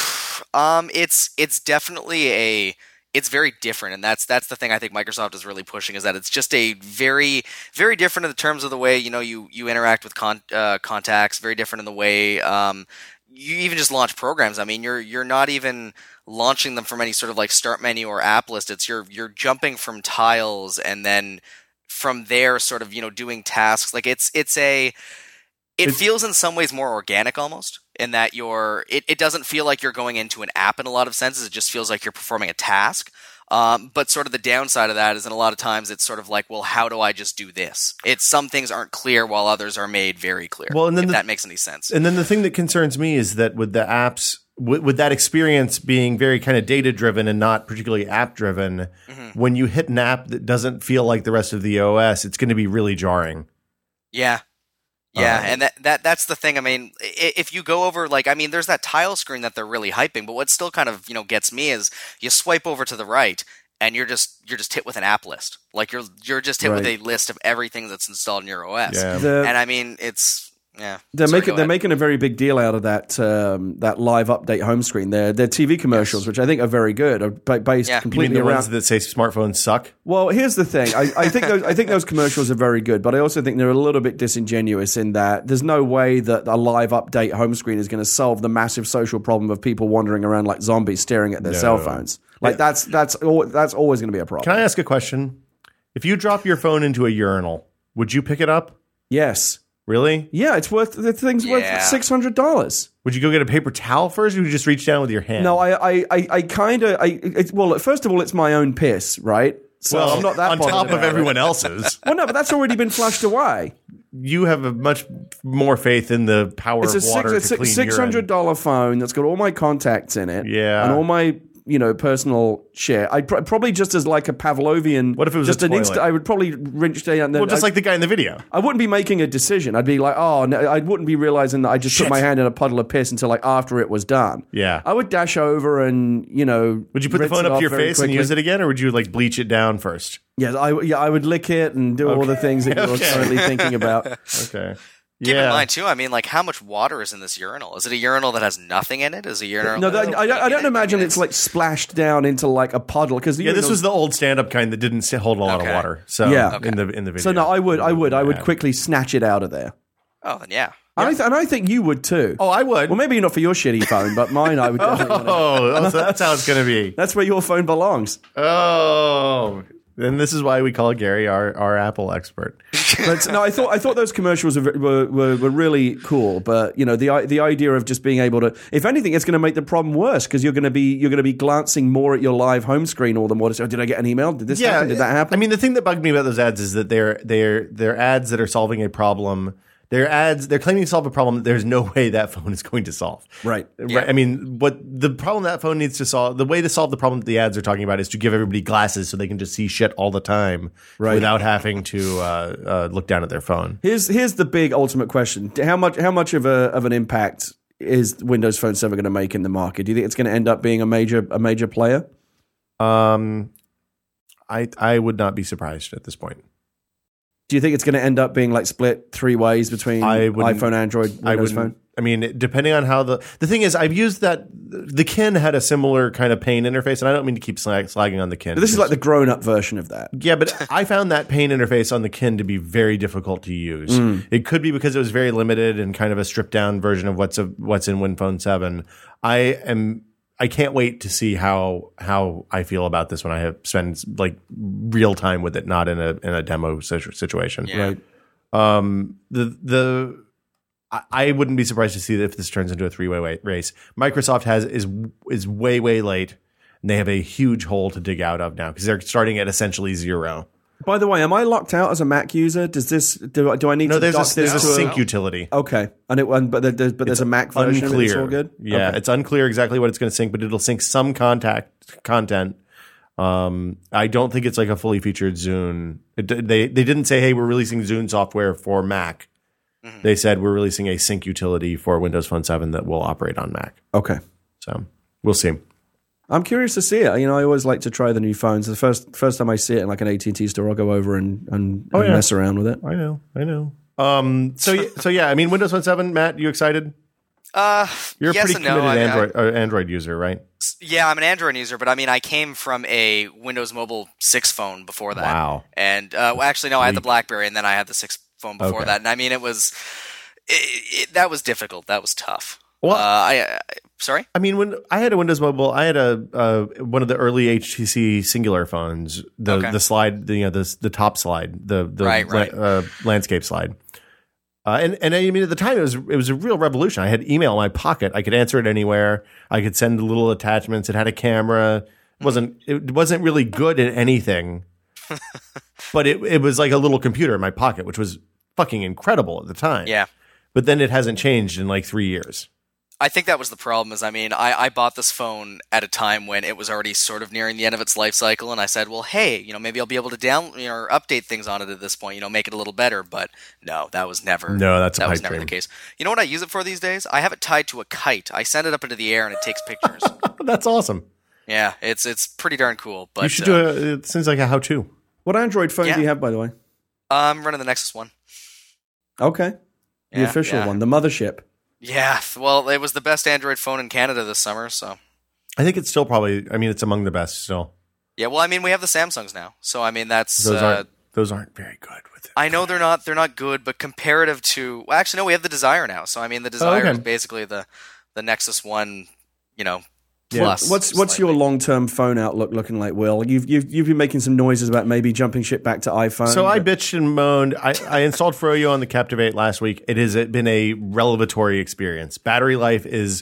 Um, it's it's definitely a it's very different, and that's that's the thing I think Microsoft is really pushing, is that it's just a very very different in the terms of the way you know you you interact with con- uh, contacts. Very different in the way um, you even just launch programs. I mean, you're you're not even launching them from any sort of like start menu or app list. It's you're you're jumping from tiles and then from there sort of you know doing tasks. Like it's it's a it It's- feels in some ways more organic almost, in that you're it, it doesn't feel like you're going into an app in a lot of senses. It just feels like you're performing a task. Um, but sort of the downside of that is in a lot of times it's sort of like, well, how do I just do this? It's some things aren't clear while others are made very clear. Well, and then if the- that makes any sense. And then the thing that concerns me is that with the apps, with, with that experience being very kind of data driven and not particularly app driven, Mm-hmm. when you hit an app that doesn't feel like the rest of the O S, it's going to be really jarring. Yeah. Yeah, Um, and that, that that's the thing. I mean, i- if you go over, like, I mean, there's that tile screen that they're really hyping, but what still kind of, you know, gets me is you swipe over to the right and you're just you're just hit with an app list. Like you're you're just hit with a Right. list of everything that's installed in your O S. Yeah. The- And I mean, it's yeah. They're Sorry, making go they're ahead. making a very big deal out of that um, that live update home screen. Their their T V commercials, which I think are very good, are ba- based Yeah. You mean You mean completely the around. ones that say smartphones suck? Well, here's the thing. I, I think those I think those commercials are very good, but I also think they're a little bit disingenuous in that there's no way that a live update home screen is going to solve the massive social problem of people wandering around like zombies staring at their No. cell phones. Like that's that's al- that's always going to be a problem. Can I ask a question? If you drop your phone into a urinal, would you pick it up? Yes. Really? Yeah, it's worth the thing's Yeah. worth six hundred dollars. Would you go get a paper towel first, or would you just reach down with your hand? No, I I I, I kind of I it, well, first of all, it's my own piss, right? So well, I'm not that on bothered top of about it. everyone else's. Well, no, but that's already been flushed away. You have a much more faith in the power It's a of six, water it's to a clean six hundred urine. dollar phone that's got all my contacts in it, Yeah. and all my you know personal shit. I'd pr- probably just as like a Pavlovian. What if it was just a an toilet? instant? I would probably wrench down. Well, just I, like the guy in the video. I wouldn't be making a decision. I'd be like, oh, no, I wouldn't be realizing that I just Shit. put my hand in a puddle of piss until like after it was done. Yeah. I would dash over and you know. Would you put the rinse phone it up off to your very face and quickly. use it again, or would you like bleach it down first? Yes, I yeah I would lick it and do all the things that you're Okay. currently thinking about. Okay. Keep yeah. in mind too. I mean, like, how much water is in this urinal? Is it a urinal that has nothing in it? Is it a urinal? No, that that, has I, I don't in it? imagine mean, it's like splashed down into like a puddle because Yeah, this was the old stand-up kind that didn't sit- hold a lot Okay. of water. So Yeah. in the in the video. So no, I would, I would, I would Yeah. quickly snatch it out of there. Oh, then yeah. And, I th- and I think you would too. Oh, I would. Well, maybe not for your shitty phone, but mine, I would. Definitely wanna- Oh, so that's how it's going to be. That's where your phone belongs. Oh, and this is why we call Gary our, our Apple expert. But no, I thought I thought those commercials were, were were were really cool. But you know, the the idea of just being able to, if anything, it's going to make the problem worse because you're going to be you're going to be glancing more at your live home screen all the more to say, oh, did I get an email? Did this happen? Did that happen? I mean, the thing that bugged me about those ads is that they're they're they're ads that are solving a problem Their ads, they're claiming to solve a problem that there's no way that phone is going to solve. Right. Yeah. I mean, what the problem that phone needs to solve, the way to solve the problem that the ads are talking about is to give everybody glasses so they can just see shit all the time Right. without having to uh, uh, look down at their phone. Here's here's the big ultimate question: How much how much of a of an impact is Windows Phone seven going to make in the market? Do you think it's going to end up being a major a major player? Um, I I would not be surprised at this point. Do you think it's going to end up being like split three ways between I wouldn't- iPhone, Android, I Windows would. Phone? I mean, depending on how the the thing is, I've used that. The Kin had a similar kind of pain interface, and I don't mean to keep slag, slagging on the Kin. But this is like the grown up version of that. Yeah, but I found that pain interface on the Kin to be very difficult to use. Mm. It could be because it was very limited and kind of a stripped down version of what's a, what's in WinPhone seven. I am I can't wait to see how how I feel about this when I have spent like real time with it, not in a in a demo situ- situation. Yeah. Right. Um, the the I, I wouldn't be surprised to see that if this turns into a three way race. Microsoft has is is way way late, and they have a huge hole to dig out of now because they're starting at essentially zero. By the way, am I locked out as a Mac user? Does this do, do I need No, to there's dock a, there's a this to sync utility. Okay, and it and, but there's but there's a Mac version. Of it, it's Unclear. all good. Yeah, Okay. it's unclear exactly what it's going to sync, but it'll sync some contact content. Um, I don't think it's like a fully featured Zune. It, they they didn't say, "Hey, we're releasing Zune software for Mac." Mm-hmm. They said we're releasing a sync utility for Windows Phone seven that will operate on Mac. Okay. So we'll see. I'm curious to see it. You know, I always like to try the new phones. The first first time I see it in like an A T and T store, I'll go over and and, Oh, and yeah. mess around with it. I know, I know. Um, so y- so yeah, I mean, Windows Phone seven. Matt, you excited? Uh, You're a yes pretty and no. committed I mean, I- Android uh, Android user, right? Yeah, I'm an Android user, but I mean, I came from a Windows Mobile six phone before that. Wow. And uh, well, actually, no, I had the BlackBerry, and then I had the six phone before Okay. that. And I mean, it was it, it, that was difficult. That was tough. Well- uh, I, I sorry. I mean, when I had a Windows Mobile, I had a uh, one of the early H T C Singular phones, the Okay. the slide, the, you know, the the top slide, the the Right, right. la- uh, landscape slide. Uh, and and I mean, at the time, it was it was a real revolution. I had email in my pocket. I could answer it anywhere. I could send little attachments. It had a camera. It wasn't it wasn't really good at anything, but it it was like a little computer in my pocket, which was fucking incredible at the time. Yeah. But then it hasn't changed in like three years. I think that was the problem. Is I mean, I, I bought this phone at a time when it was already sort of nearing the end of its life cycle, and I said, well, hey, you know, maybe I'll be able to down you know, or update things on it at this point, you know, make it a little better. But no, that was never. No, that's a that was pipe never dream. the case. You know what I use it for these days? I have it tied to a kite. I send it up into the air and it takes pictures. That's awesome. Yeah, it's it's pretty darn cool. But You should uh, do a. It seems like a how-to. What Android phone Yeah. do you have, by the way? I'm running the Nexus one. Okay, the Yeah, official yeah. one, the mothership. Yeah, well, it was the best Android phone in Canada this summer, so. I think it's still probably. I mean, it's among the best still. Yeah, well, I mean, we have the Samsungs now, so I mean, that's. Those uh, aren't. Those aren't very good with it. I know they're not they're not good, but comparative to well, actually no, we have the Desire now. So I mean, the Desire okay. is basically the the Nexus One, you know, Yeah. plus. What's what's your slightly. long term phone outlook looking like, Will? You've you've you've been making some noises about maybe jumping ship back to iPhone. So I but- bitched and moaned. I, I installed Froyo on the Captivate last week. It has been a revelatory experience. Battery life is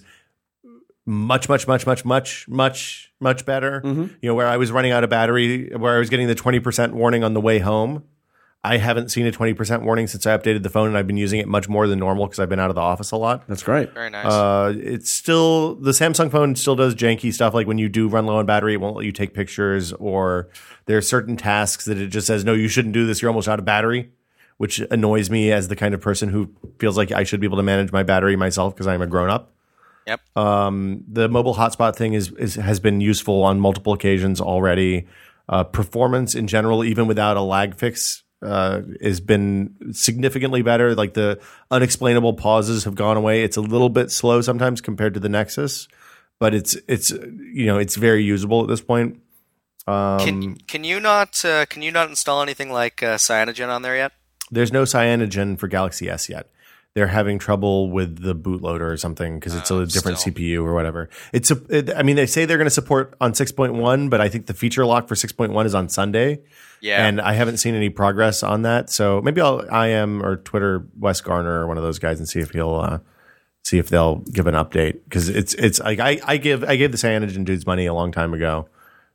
much, much, much, much, much, much, much better. Mm-hmm. You know, where I was running out of battery, where I was getting the twenty percent warning on the way home. I haven't seen a twenty percent warning since I updated the phone, and I've been using it much more than normal because I've been out of the office a lot. That's great. Very nice. Uh, it's still the Samsung phone still does janky stuff. Like when you do run low on battery, it won't let you take pictures, or there are certain tasks that it just says, no, you shouldn't do this. You're almost out of battery, which annoys me as the kind of person who feels like I should be able to manage my battery myself because I'm a grown up. Yep. Um, the mobile hotspot thing is, is has been useful on multiple occasions already. Uh, performance in general, even without a lag fix, uh, has been significantly better. Like the unexplainable pauses have gone away. It's a little bit slow sometimes compared to the Nexus, but it's it's you know it's very usable at this point. Um, can can you not uh, can you not install anything like uh, Cyanogen on there yet? There's no Cyanogen for Galaxy S yet. They're having trouble with the bootloader or something because it's Oh, a different still. C P U or whatever. It's a, it, I mean, they say they're going to support on six point one, but I think the feature lock for six point one is on Sunday. Yeah. And I haven't seen any progress on that. So maybe I'll I M or Twitter Wes Garner or one of those guys and see if he'll uh, see if they'll give an update because it's it's like I, I give I gave the Cyanogen dudes money a long time ago.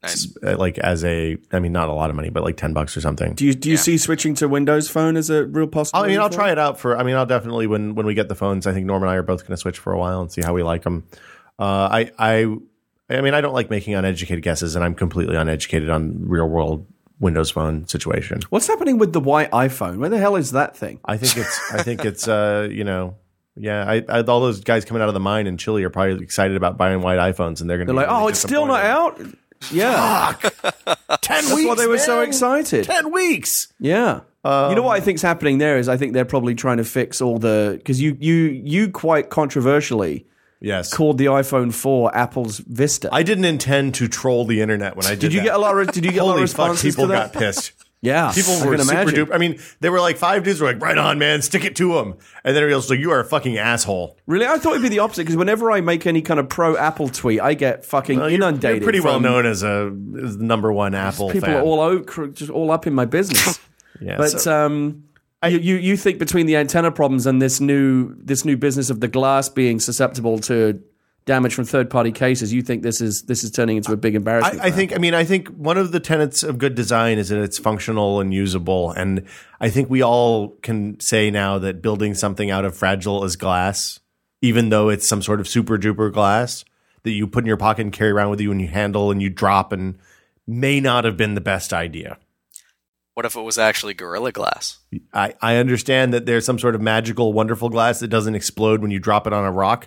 Nice. uh, like as a, I mean, not a lot of money, but like ten bucks or something. Do you do you Yeah. see switching to Windows Phone as a real I possibility? mean, I'll for try it? it out for. I mean, I'll definitely when when we get the phones. I think Norm and I are both going to switch for a while and see how we like them. Uh, I I I mean, I don't like making uneducated guesses, and I'm completely uneducated on real world Windows Phone situation. What's happening with the white iPhone? Where the hell is that thing? I think it's. I think it's. Uh, you know. Yeah, I, I, all those guys coming out of the mine in Chile are probably excited about buying white iPhones, and they're going to They're be like, really oh, it's still not disappointed. out. Yeah, Ten that's weeks. why they were so man. excited. Ten weeks. Yeah. Um, you know what I think's happening there is I think they're probably trying to fix all the because you you you quite controversially Yes. called the iPhone four Apple's Vista. I didn't intend to troll the internet when I did. did you that. get a lot of did you get a lot of Holy fuck! responses People to that? got pissed. Yeah, People I were can super imagine. duper. I mean, they were like five dudes were like, "Right on, man, stick it to them," and then everybody else was like, "You are a fucking asshole." Really, I thought it'd be the opposite because whenever I make any kind of pro Apple tweet, I get fucking Well, you're, inundated. you're pretty well from- known as a as the number one Apple People fan. are all over, just all up in my business. yeah, But so- um, you, you you think between the antenna problems and this new this new business of the glass being susceptible to damage from third party cases, you think this is this is turning into a big embarrassment? I, I for think. I mean, I think one of the tenets of good design is that it's functional and usable, and I think we all can say now that building something out of fragile as glass, even though it's some sort of super duper glass that you put in your pocket and carry around with you and you handle and you drop, and may not have been the best idea. What if it was actually Gorilla Glass? I, I understand that there's some sort of magical, wonderful glass that doesn't explode when you drop it on a rock.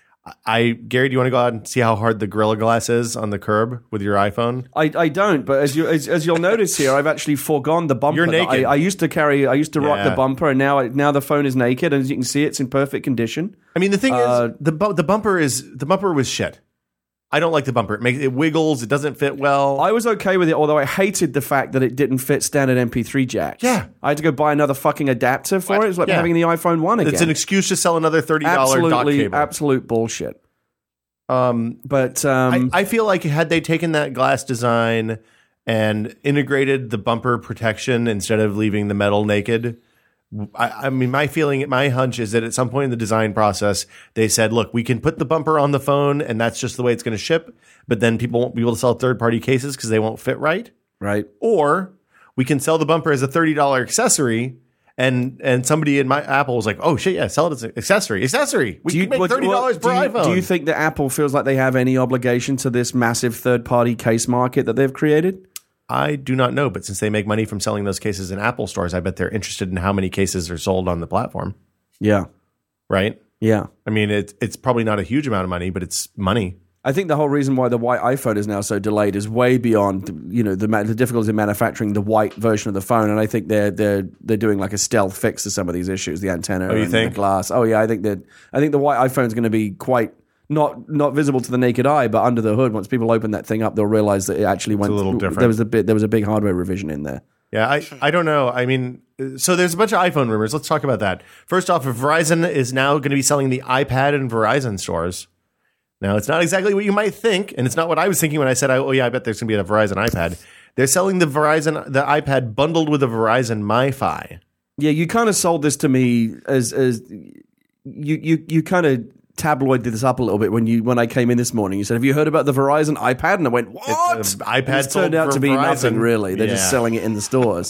I Gary, do you want to go out and see how hard the Gorilla Glass is on the curb with your iPhone? I, I don't, but as you as, as you'll notice here, I've actually foregone the bumper. You're that naked. I, I used to carry, I used to rock Yeah. the bumper, and now I, now the phone is naked, and as you can see, it's in perfect condition. I mean, the thing Uh, is, the bu- the bumper is the bumper was shit. I don't like the bumper. It makes it wiggles. It doesn't fit well. I was okay with it, although I hated the fact that it didn't fit standard M P three jacks. Yeah. I had to go buy another fucking adapter for it. It was like Yeah. having the iPhone one again. it's an excuse to sell another thirty dollar dock absolutely, cable. absolute bullshit. Um, But um, I, I feel like had they taken that glass design and integrated the bumper protection instead of leaving the metal naked. I, I mean, my feeling, my hunch is that at some point in the design process, they said, look, we can put the bumper on the phone and that's just the way it's going to ship. But then people won't be able to sell third party cases because they won't fit right. right. Or we can sell the bumper as a thirty dollar accessory. And and somebody in my Apple was like, oh shit, yeah, sell it as an accessory. Accessory. We can make what- thirty dollars what- per do you, iPhone. Do you think that Apple feels like they have any obligation to this massive third-party case market that they've created? I do not know, but since they make money from selling those cases in Apple stores, I bet they're interested in how many cases are sold on the platform, Yeah, right? yeah. I mean, it's it's probably not a huge amount of money, but it's money. I think the whole reason why the white iPhone is now so delayed is way beyond, you know, the, ma- the difficulty of manufacturing the white version of the phone, and I think they're they're they're doing like a stealth fix to some of these issues, the antenna, you and think? the glass. Oh yeah, I think that I think the white iPhone is going to be quite not not visible to the naked eye, but under the hood, once people open that thing up, they'll realize that it actually went a little different. There was a bit there was a big hardware revision in there. Yeah, I, I don't know. I mean, so there's a bunch of iPhone rumors. Let's talk about that. First off, Verizon is now going to be selling the iPad in Verizon stores. Now, it's not exactly what you might think, and it's not what I was thinking when I said, oh, yeah, I bet there's going to be a Verizon iPad. They're selling the Verizon, the iPad bundled with a Verizon MiFi. Yeah, you kind of sold this to me as as you you you kind of tabloided this up a little bit when you when I came in this morning. You said, "Have you heard about the Verizon iPad?" And I went, "What?" It's an iPad It's turned sold out for to be Verizon. nothing really. They're just Yeah. selling it in the stores.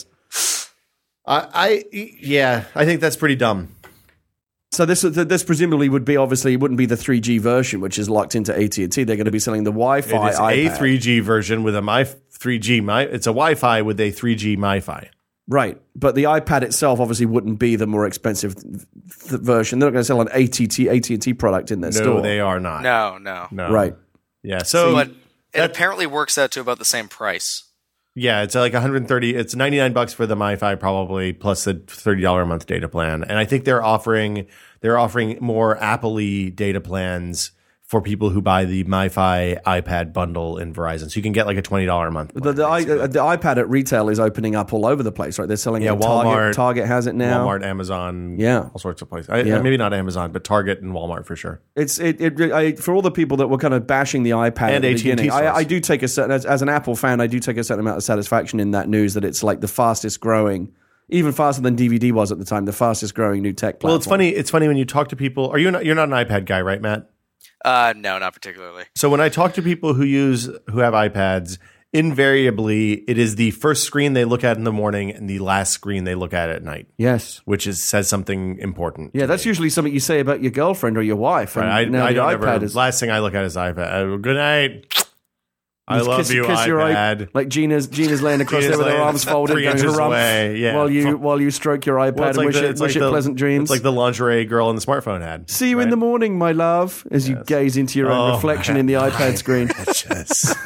I, I, yeah, I think that's pretty dumb. So this this presumably would be obviously it wouldn't be the three G version, which is locked into A T and T. They're going to be selling the Wi-Fi It is iPad. a three G version with a my three G. My, it's a Wi-Fi with a three G MiFi. Right, but the iPad itself obviously wouldn't be the more expensive th- th- version. They're not going to sell an A T and T A T and T product in their No, store. they are not. No, no. No. Right. Yeah. So, But it that- apparently works out to about the same price. yeah, it's like one hundred thirty. It's ninety-nine bucks for the MiFi probably, plus the thirty dollars a month data plan. And I think they're offering they're offering more Apple-y data plans for people who buy the MiFi iPad bundle in Verizon. So you can get like a twenty dollars a month The, plan, the, i- basically. uh, the iPad at retail is opening up all over the place, right? They're selling Yeah, it at Target. Walmart- Target has it now. Walmart, Amazon, Yeah. all sorts of places. I, Yeah. Maybe not Amazon, but Target and Walmart for sure. It's it, it I, for all the people that were kind of bashing the iPad And at the A T and T beginning. I, stores. I do take a certain as, as an Apple fan, I do take a certain amount of satisfaction in that news that it's like the fastest growing, even faster than D V D was at the time, the fastest growing new tech platform. Well, it's funny. It's funny when you talk to people. Are you not, you're not an iPad guy, right, Matt? Uh, no, not particularly. So when I talk to people who use who have iPads, invariably, it is the first screen they look at in the morning and the last screen they look at at night, Yes. which is says something important. Yeah, to that's me. usually something you say about your girlfriend or your wife. And Right, I, now I the don't iPad ever. is Last thing I look at is iPad. Uh, good night. I Just love kiss, you, kiss your iPad. eye, like Gina's Gina's laying across Gina's there with her laying arms folded, three going inches harumph, away, yeah. while you while you stroke your iPad Well, it's and like wish the- it, it's wish like it the- pleasant dreams. It's like the lingerie girl in the smartphone ad. See you in right? the morning, my love, as you gaze into your own Oh, reflection my in the iPad screen. Yes.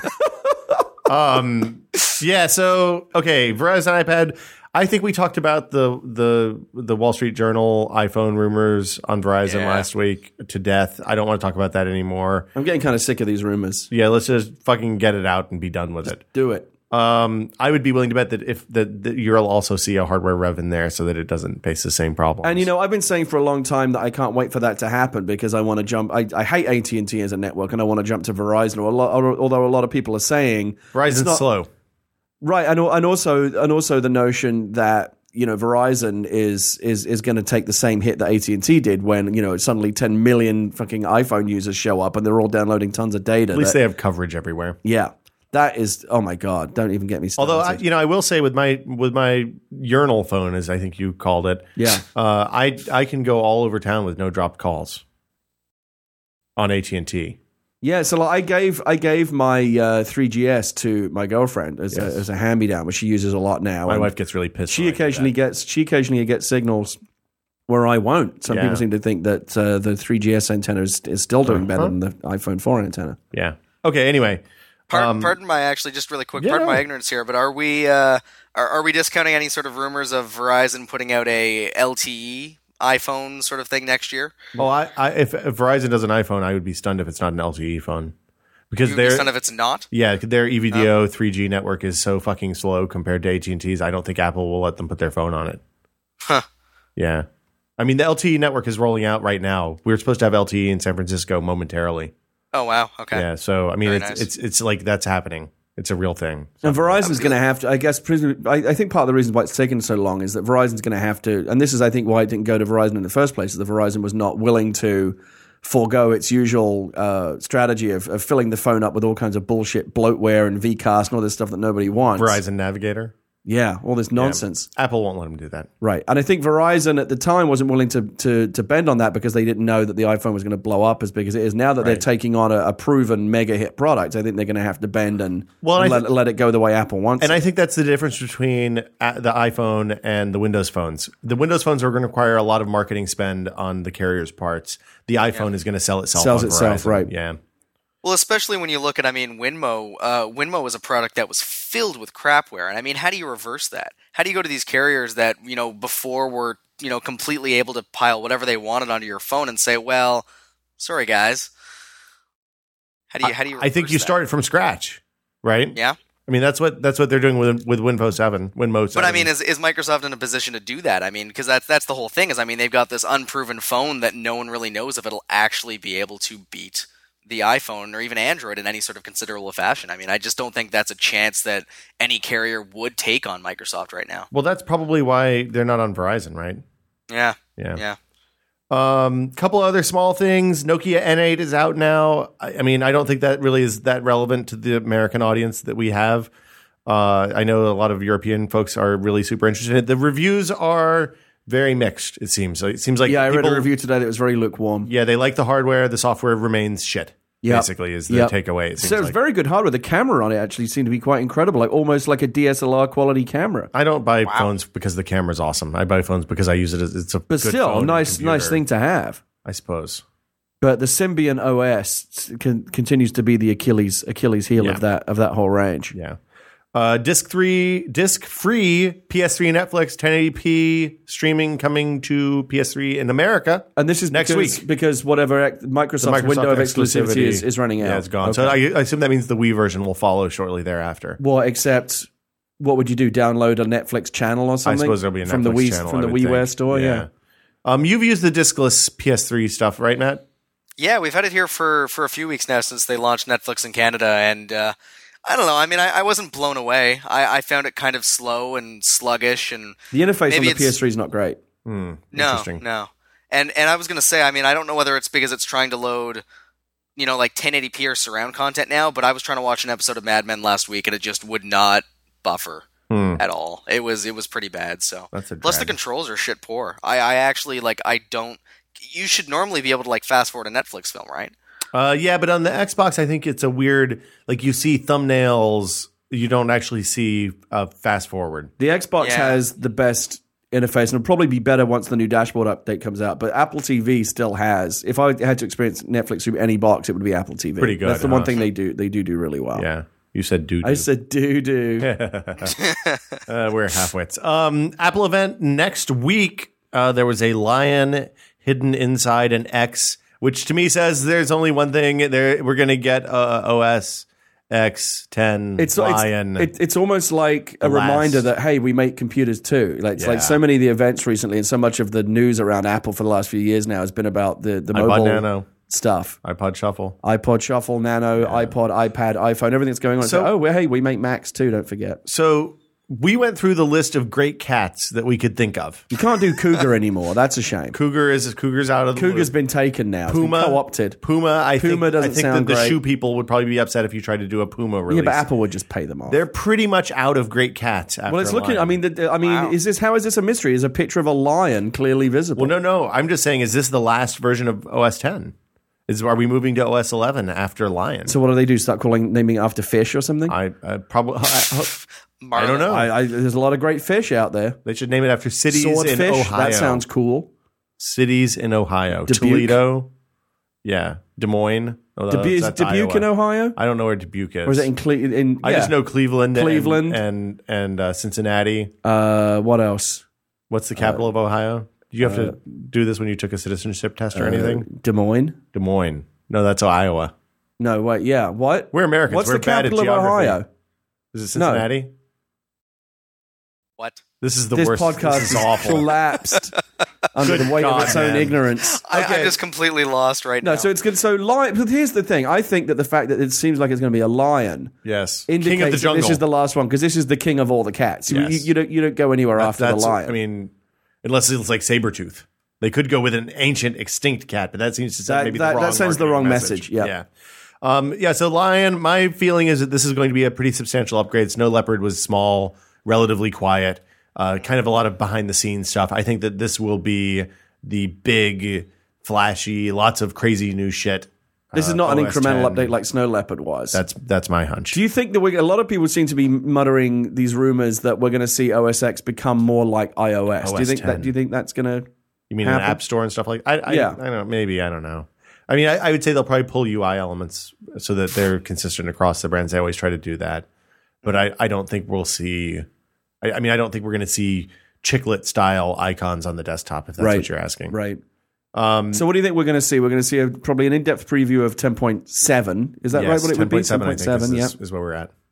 um. Yeah. So okay, Verizon iPad. I think we talked about the the the Wall Street Journal iPhone rumors on Verizon Yeah. last week to death. I don't want to talk about that anymore. I'm getting kind of sick of these rumors. Yeah, let's just fucking get it out and be done with it. Do it. Um, I would be willing to bet that if that, that you'll also see a hardware rev in there so that it doesn't face the same problems. And you know, I've been saying for a long time that I can't wait for that to happen because I want to jump. I, I hate A T and T as a network, and I want to jump to Verizon. Or a lot, although a lot of people are saying Verizon's it's not- slow. right? And and also and also the notion that you know Verizon is is is going to take the same hit that A T and T did when you know suddenly ten million fucking iPhone users show up and they're all downloading tons of data. At least that- they have coverage everywhere. yeah, that is. Oh my god! Don't even get me started. Although I, you know, I will say with my with my urinal phone, as I think you called it, Yeah. uh, I I can go all over town with no dropped calls on A T and T. Yeah, so like I gave I gave my uh, three G S to my girlfriend as, Yes. a, as a hand me down, which she uses a lot now. My and wife gets really pissed. she when I do occasionally that. gets she occasionally gets signals where I won't. Some Yeah. people seem to think that uh, the three G S antenna is, is still doing better Uh-huh. than the iPhone four antenna. Yeah. Okay. Anyway, Pardon, Um, pardon my actually just really quick. yeah, pardon no. my ignorance here, but are we uh, are, are we discounting any sort of rumors of Verizon putting out a L T E iPhone sort of thing next year? oh, I, I if, if Verizon does an iPhone, I would be stunned if it's not an L T E phone because You would be they're stunned if it's not. yeah their E V D O three G network is so fucking slow compared to A T and T's. I don't think Apple will let them put their phone on it. Huh. Yeah. I mean, the L T E network is rolling out right now. We were supposed to have L T E in San Francisco momentarily. Oh wow. Okay. Yeah, so I mean, Very it's, nice. it's it's like that's happening. It's a real thing. And Verizon's going to have to, I guess, presumably- I, I think part of the reason why it's taken so long is that Verizon's going to have to, and this is, I think, why it didn't go to Verizon in the first place, is that Verizon was not willing to forego its usual uh, strategy of, of filling the phone up with all kinds of bullshit bloatware and Vcast and all this stuff that nobody wants. Verizon Navigator. Yeah, all this nonsense. Apple won't let them do that. Right. And I think Verizon at the time wasn't willing to, to, to bend on that because they didn't know that the iPhone was going to blow up as big as it is. Now that they're Right. taking on a, a proven mega hit product, I think they're going to have to bend and, Well, and I let, thi- let it go the way Apple wants And it. I think that's the difference between uh, the iPhone and the Windows phones. The Windows phones are going to require a lot of marketing spend on the carrier's parts. The iPhone is going to sell itself. Sells on itself, Verizon. right. Yeah. Well, especially when you look at, I mean, Winmo. Uh, Winmo was a product that was filled with crapware, and I mean, how do you reverse that? How do you go to these carriers that you know before were you know completely able to pile whatever they wanted onto your phone and say, "Well, sorry guys." How do you how do you? I think reverse you that? start from scratch, right? Yeah, I mean, that's what that's what they're doing with with Winmo seven, Winmo seven. but I mean, is is Microsoft in a position to do that? I mean, because that's that's the whole thing. Is I mean, they've got this unproven phone that no one really knows if it'll actually be able to beat the iPhone or even Android in any sort of considerable fashion. I mean, I just don't think that's a chance that any carrier would take on Microsoft right now. well, that's probably why they're not on Verizon, right? Yeah, Yeah. yeah. Um, couple other small things. Nokia N eight is out now. I, I mean, I don't think that really is that relevant to the American audience that we have. Uh, I know a lot of European folks are really super interested in it. The reviews are very mixed, it seems. So it seems like yeah, I read people- a review today that was very lukewarm. Yeah, they like the hardware. The software remains shit. Yep. Basically, is the Yep. takeaway. It seems So it's like. very good hardware. The camera on it actually seemed to be quite incredible, like almost like a D S L R quality camera. I don't buy phones because the camera's awesome. I buy phones because I use it as it's a But good still, phone and nice, computer, nice thing to have. I suppose. But the Symbian O S con- continues to be the Achilles Achilles heel Yeah. of that of that whole range. Yeah. Uh, disc three, disc free P S three and Netflix ten eighty p streaming coming to P S three in America. And this is Next because, week. because whatever ex- Microsoft's Microsoft window of exclusivity is, is running out. Yeah, it's gone. Okay. So I, I assume that means the Wii version will follow shortly thereafter. Well, except what would you do? Download a Netflix channel or I something? suppose there'll be a Netflix from the Wii channel from I the would WiiWare think. store. Yeah. Um, you've used the discless P S three stuff, right, Matt? Yeah, we've had it here for, for a few weeks now since they launched Netflix in Canada, and uh, I don't know. I mean, I, I wasn't blown away. I, I found it kind of slow and sluggish, and The interface Maybe on the it's- P S three is not great. Hmm, no, interesting. no. And and I was going to say, I mean, I don't know whether it's because it's trying to load, you know, like ten eighty p or surround content now, but I was trying to watch an episode of Mad Men last week and it just would not buffer hmm. at all. It was it was pretty bad. So That's a plus the controls are shit poor. I, I actually like I don't. You should normally be able to like fast forward a Netflix film, right? Uh, yeah, but on the Xbox, I think it's a weird like you see thumbnails, you don't actually see uh, fast forward. The Xbox Yeah. has the best interface, and it'll probably be better once the new dashboard update comes out. But Apple T V still has. If I had to experience Netflix through any box, it would be Apple T V. Pretty good, That's the huh? one thing they do. They do do really well. Yeah, you said doo. I said doo doo. uh, we're halfwits. Um, Apple event next week. Uh, there was a lion hidden inside an X, which to me says there's only one thing. There, we're gonna get uh, O S X ten It's lion. It's, it, it's almost like a Alas. reminder that hey, we make computers too. Like it's Yeah. like so many of the events recently, and so much of the news around Apple for the last few years now has been about the the iPod mobile Nano, stuff. iPod Shuffle. iPod Shuffle, Nano, iPod, iPad, iPhone, everything that's going on. So- So, oh, well, hey, we make Macs too. Don't forget. So we went through the list of great cats that we could think of. You can't do Cougar anymore. That's a shame. Cougar is Cougar's out of the Cougar's loop. been taken now. It's been Puma co-opted. Puma. I Puma think, doesn't I think sound that the great. shoe people would probably be upset if you tried to do a Puma release. Yeah, but Apple would just pay them off. They're pretty much out of great cats. After well, it's a looking. lion. I mean, the, I mean, Wow. is this how is this a mystery? Is a picture of a lion clearly visible? Well, no, no. I'm just saying, is this the last version of O S ten? Is are we moving to O S eleven after Lion? So what do they do? Start calling naming it after fish or something? I, I uh, probably. I, I don't know. I, there's a lot of great fish out there. They should name it after cities in Swordfish. Ohio. That sounds cool. Cities in Ohio. Dubuque. Toledo. Yeah. Des Moines. Oh, Dubuque, is that's Dubuque in Iowa. Ohio? I don't know where Dubuque is. Or is it in Cle- in? I yeah. just know Cleveland, and- Cleveland. and and, uh, Cincinnati. Uh, what else? What's the capital of Ohio? Did you have to do this when you took a citizenship test or anything? Uh, Des Moines. Des Moines. No, that's Iowa. No, wait. Yeah. What? We're Americans. What's We're the bad at capital of geography. Ohio? Is it Cincinnati? What? This is the This worst. podcast This is awful. collapsed under the weight God, of its own man. ignorance. I, Okay. I'm just completely lost right No, now. so it's good. So lion. But here's the thing. I think that the fact that it seems like it's going to be a lion Yes. indicates King of the that jungle. this is the last one because this is the king of all the cats. You- Yes. You, you don't you don't go anywhere That- after the that's- lion. I mean, unless it's like Sabretooth. They could go with an ancient extinct cat, but that seems to send That- maybe that- the wrong that sends the marketing wrong message, yeah. Yeah. Um, yeah. So lion, my feeling is that this is going to be a pretty substantial upgrade. Snow leopard was small, relatively quiet, uh, kind of a lot of behind the scenes stuff. I think that this will be the big, flashy, lots of crazy new shit. this is uh, not an O S incremental ten. update like Snow Leopard was. That's that's my hunch. Do you think that we a lot of people seem to be muttering these rumors that we're going to see O S X become more like iOS? Do you think O S ten. that? Do you think that's going to? You mean happen? an app store and stuff like? I, I, Yeah. I don't know. Maybe I don't know. I mean, I, I would say they'll probably pull U I elements so that they're consistent across the brands. They always try to do that, but I, I don't think we'll see. I, I mean, I don't think we're going to see chiclet style icons on the desktop. If that's Right. what you're asking, Right. Um, So what do you think we're going to see? We're going to see a, probably an in-depth preview of ten point seven. Is that yes, right? What it would be? ten point seven, I think, is, yeah. is, is where we're at.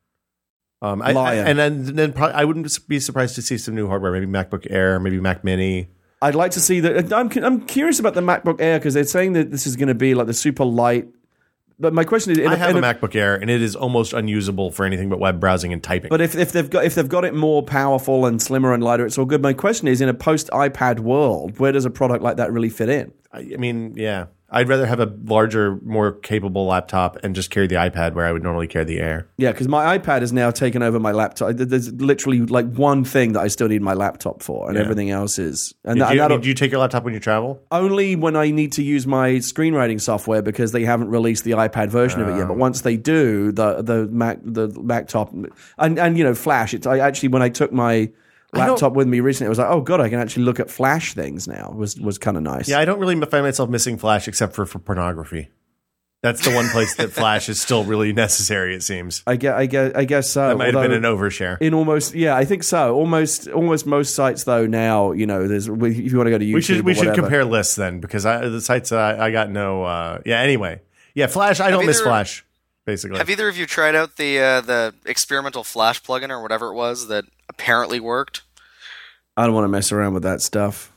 Um, I, I, Lion. and then then probably, I wouldn't be surprised to see some new hardware. Maybe MacBook Air, maybe Mac Mini. I'd like to see that. I'm I'm curious about the MacBook Air because they're saying that this is going to be like the super light. But my question is, in I a- have in a a- MacBook Air, and it is almost unusable for anything but web browsing and typing. But if, if they've got if they've got it more powerful and slimmer and lighter, it's all good. My question is, in a post iPad world, where does a product like that really fit in? I I mean, yeah, I'd rather have a larger, more capable laptop and just carry the iPad where I would normally carry the Air. Yeah, because my iPad has now taken over my laptop. There's literally like one thing that I still need my laptop for, and Yeah. everything else is. And, Did that- you, and that'll- do you take your laptop when you travel? only when I need to use my screenwriting software because they haven't released the iPad version of it yet. But once they do, the the Mac the Mac top and and you know Flash. It's I actually when I took my laptop with me recently, I was like, oh god, I can actually look at Flash things now. It was was kind of nice. Yeah, I don't really find myself missing Flash except for, for pornography. That's the one place that Flash is still really necessary, it seems. I guess I guess I guess so. That might have been Although- an overshare. in almost yeah, I think so. Almost almost most sites though now, you know, there's if you want to go to YouTube, We should we or should whatever. compare lists then because I, the sites uh, I got no. Uh, yeah. Anyway, yeah. Flash. I don't miss either- Flash. Basically, Have either of you tried out the uh, the experimental Flash plugin or whatever it was that apparently worked? I don't want to mess around with that stuff.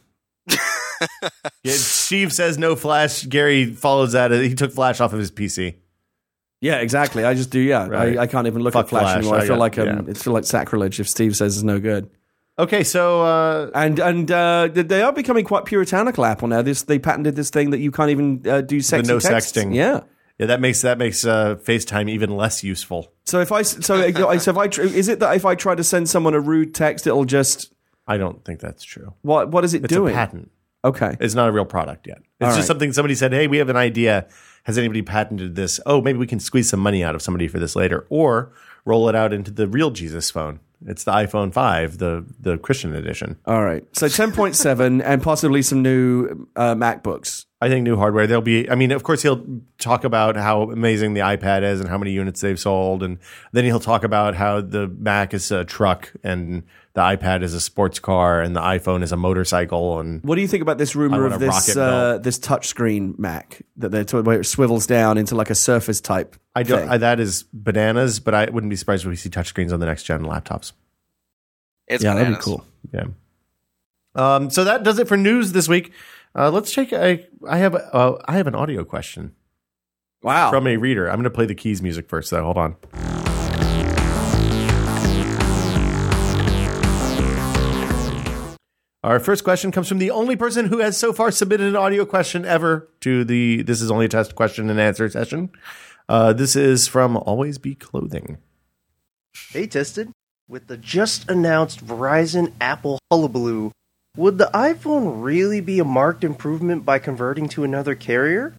yeah, Steve says no Flash. Gary follows that. He took Flash off of his P C. Yeah, exactly. I just do. Yeah, Right. I, I can't even look Fuck at Flash, Flash. anymore. I, I feel got- like um, yeah. it's feel like sacrilege if Steve says it's no good. Okay, so uh, And and uh, they are becoming quite puritanical. Apple now. This they patented this thing that you can't even uh, do sexy no texts. sexting. Yeah, Yeah, that makes that makes uh, FaceTime even less useful. So if I so, so if I tr- is it that if I try to send someone a rude text, it'll just I don't think that's true. what what is it It's doing? a patent. Okay, It's not a real product yet. It's All just right. something somebody said, hey, we have an idea. Has anybody patented this? Oh, maybe we can squeeze some money out of somebody for this later. Or roll it out into the real Jesus phone. It's the iPhone five, the the Christian edition. all right. So ten point seven and possibly some new uh, MacBooks. I think new hardware. There'll be, I mean, of course, he'll talk about how amazing the iPad is and how many units they've sold. And then he'll talk about how the Mac is a truck and the iPad is a sports car and the iPhone is a motorcycle. And What do you think about this rumor want of a this rocket uh, belt. this touchscreen Mac that they're talking where it swivels down into like a Surface type? I don't, thing? I, that is bananas, but I wouldn't be surprised if we see touchscreens on the next gen laptops. It's yeah, that'd be bananas. cool. Yeah. Um, so that does it for news this week. Uh, let's take a, I have, uh, I have an audio question Wow. from a reader. I'm going to play the keys music first, though. Hold on. Our first question comes from the only person who has so far submitted an audio question ever to the This Is Only a Test question and answer session. Uh, this is from Always Be Clothing. Hey, Tested. With the just announced Verizon Apple hullabaloo, would the iPhone really be a marked improvement by converting to another carrier?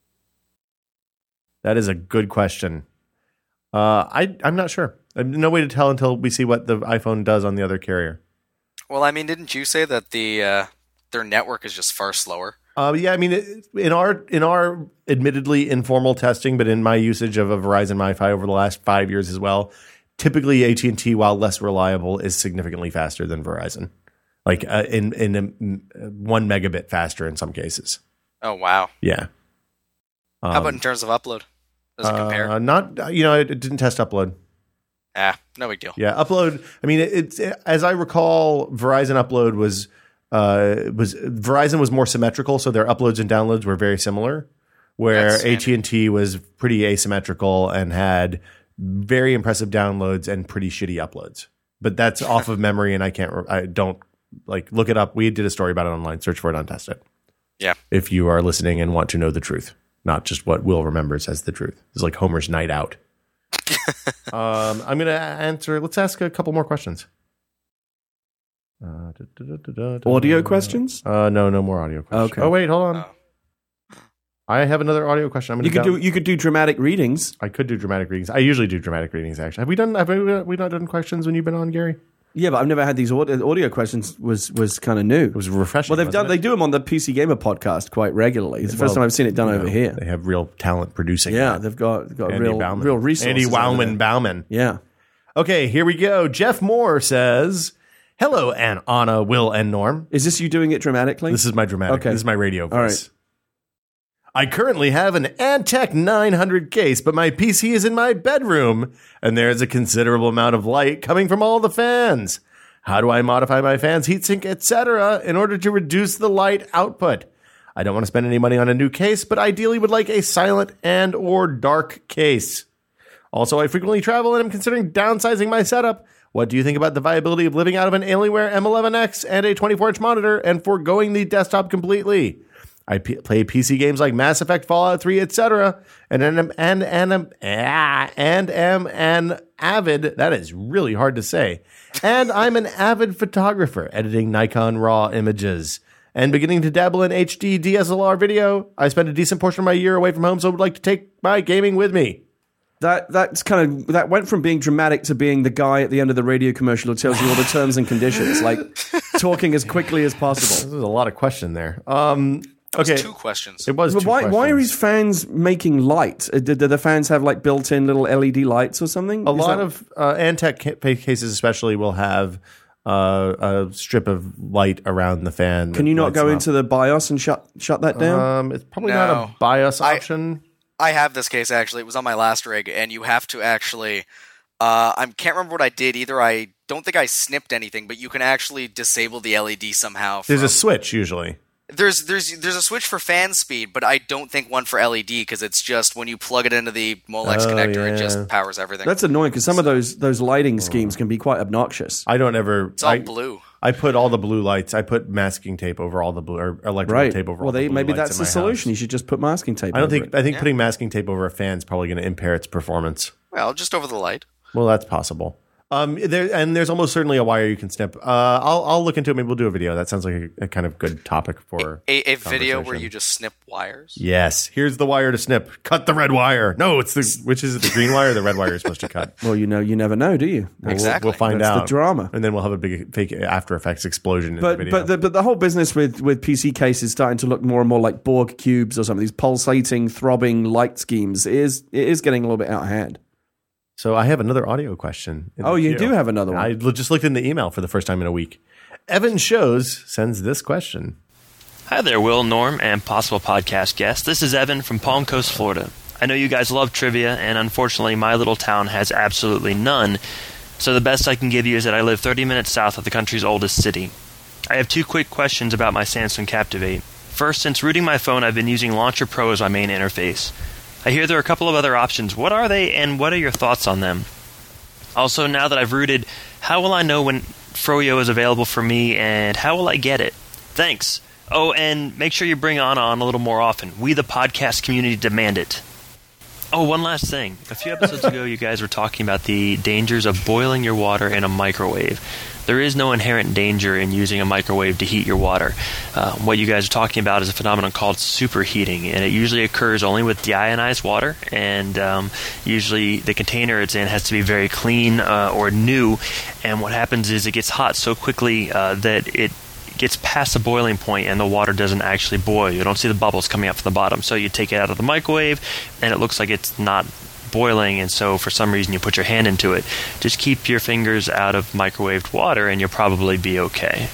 That is a good question. Uh, I, I'm not sure. I've no way to tell until we see what the iPhone does on the other carrier. Well, I mean, didn't you say that the uh, their network is just far slower? Uh, yeah, I mean, it, in our in our admittedly informal testing, but in my usage of a Verizon MiFi over the last five years as well, typically A T and T, while less reliable, is significantly faster than Verizon, like uh, in in a, one megabit faster in some cases. Oh wow! Yeah. Um, How about in terms of upload? Does it compare? Uh, not, you know, it, it didn't test upload. ah, no big deal. Yeah, upload. I mean, it, it's as I recall, Verizon upload was uh, was Verizon was more symmetrical, so their uploads and downloads were very similar. Where That's A T and T was pretty asymmetrical and had very impressive downloads and pretty shitty uploads. But that's off of memory, and I can't. re- I don't like look it up. We did a story about it online. Search for it on Test It. Yeah. If you are listening and want to know the truth, not just what Will remembers as the truth. It's like Homer's night out. um, I'm going to answer. Let's ask a couple more questions. Uh, da, da, da, da, da, Audio da. questions? Uh, no, no more audio questions. Okay. Oh wait, hold on. Oh. I have another audio question. I'm going You to could do you could do dramatic readings. I could do dramatic readings. I usually do dramatic readings. Actually, have we done? Have we, we not done questions when you've been on, Gary? Yeah, but I've never had these audio, audio questions. Was was kind of new. It was refreshing. Well, they've wasn't done. They it? do them on the P C Gamer podcast quite regularly. It's the first Well, time I've seen it done you over know, here. They have real talent producing. Yeah, that. they've got they've got Andy real Bauman. real resources. Andy over Wowman there. Bauman. Yeah. Okay, here we go. Jeff Moore says, "Hello, and Anna, Will, and Norm. Is this you doing it dramatically? This is my dramatic. Okay. This is my radio voice. All right. I currently have an Antec nine hundred case, but my P C is in my bedroom, and there is a considerable amount of light coming from all the fans. How do I modify my fans, heatsink, et cetera, in order to reduce the light output? I don't want to spend any money on a new case, but ideally would like a silent and or dark case. Also, I frequently travel and am considering downsizing my setup. What do you think about the viability of living out of an Alienware M eleven X and a twenty-four inch monitor and foregoing the desktop completely? I p- play P C games like Mass Effect, Fallout three, et cetera, and am and and ah, and am an avid. That is really hard to say. And I'm an avid photographer, editing Nikon RAW images and beginning to dabble in H D D S L R video. I spend a decent portion of my year away from home, so I would like to take my gaming with me." That that's kind of that went from being dramatic to being the guy at the end of the radio commercial who tells you all the terms and conditions, like talking as quickly as possible. There's a lot of question there. Um, okay, Two questions. it was. But two why why are questions. his fans making light? Uh, Do, do the fans have like built-in little L E D lights or something? A Is lot that- of uh, Antec ca- cases, especially, will have uh, a strip of light around the fan. Can that you not lights go them into the BIOS and shut shut that up. down? Um, it's probably not No. a BIOS I- option. I have this case actually. It was on my last rig, and you have to actually. Uh, I can't remember what I did. Either I don't think I snipped anything, but you can actually disable the L E D somehow. There's from- a switch usually. There's there's there's a switch for fan speed, but I don't think one for L E D because it's just when you plug it into the Molex Oh, connector, yeah. it just powers everything. That's annoying because some of those those lighting schemes can be quite obnoxious. I don't ever. it's all I, blue. I put all the blue lights. I put masking tape over all the blue or electrical Right. tape over Well, all they, the blue maybe lights that's in the my solution. house. You should just put masking tape I don't over think. it. I think Yeah. putting masking tape over a fan is probably going to impair its performance. Well, just over the light. Well, that's possible. Um, there and there's almost certainly a wire you can snip. Uh, I'll I'll look into it. Maybe we'll do a video. That sounds like a, a kind of good topic for A, a video where conversation. you just snip wires. Yes, here's the wire to snip. Cut the red wire. No, it's the which is it? The green wire. Or the red wire you're supposed to cut. Well, you know, you never know, do you? We'll- Exactly. We'll, find That's the out. drama. and then we'll have a big fake After Effects explosion in But the video. but the, but the whole business with, with P C cases starting to look more and more like Borg cubes or something. These pulsating, throbbing light schemes it is it is getting a little bit out of hand. So I have another audio question. in Oh, the you queue. do have another one. I l- just looked in the email for the first time in a week. Evan Shows sends this question. Hi there, Will, Norm, and possible podcast guest. This is Evan from Palm Coast, Florida. I know you guys love trivia, and unfortunately my little town has absolutely none, so the best I can give you is that I live thirty minutes south of the country's oldest city. I have two quick questions about my Samsung Captivate. First, since rooting my phone, I've been using Launcher Pro as my main interface. I hear there are a couple of other options. What are they, and what are your thoughts on them? Also, now that I've rooted, how will I know when Froyo is available for me, and how will I get it? Thanks. Oh, and make sure you bring Anna on a little more often. We, the podcast community, demand it. Oh, one last thing. A few episodes ago, you guys were talking about the dangers of boiling your water in a microwave. There is no inherent danger in using a microwave to heat your water. Uh, what you guys are talking about is a phenomenon called superheating, and it usually occurs only with deionized water, and um, usually the container it's in has to be very clean uh, or new, and what happens is it gets hot so quickly uh, that it gets past the boiling point and the water doesn't actually boil. You don't see the bubbles coming up from the bottom. So you take it out of the microwave and it looks like it's not boiling, and so for some reason you put your hand into it. Just keep your fingers out of microwaved water and you'll probably be okay.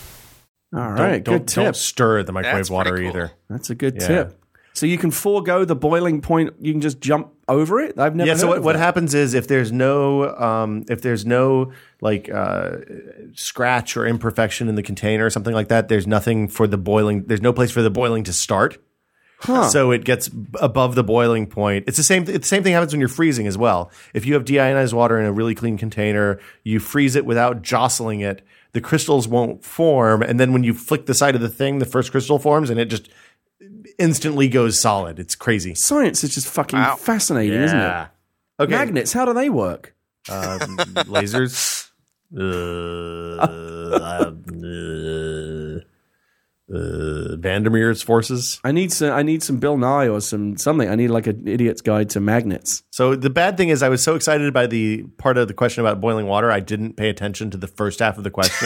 All Don't, right, don't, good don't tip. stir the microwave That's pretty water cool. either. That's a good Yeah. tip. So you can forego the boiling point. You can just jump over it. I've never. Yeah. So heard what, of what that. happens is if there's no um, if there's no like uh, scratch or imperfection in the container or something like that, there's nothing for the boiling. There's no place for the boiling to start. Huh. So it gets above the boiling point. It's the same. It's the same thing happens when you're freezing as well. If you have deionized water in a really clean container, you freeze it without jostling it. The crystals won't form, and then when you flick the side of the thing, the first crystal forms, and it just instantly goes solid. It's crazy. Science is just fucking Wow. fascinating, isn't it? Okay. Magnets, how do they work? Um, lasers. Uh, uh, uh, Vandermeer's forces. I need some. I need some Bill Nye or some something. I need like an idiot's guide to magnets. So the bad thing is, I was so excited by the part of the question about boiling water, I didn't pay attention to the first half of the question.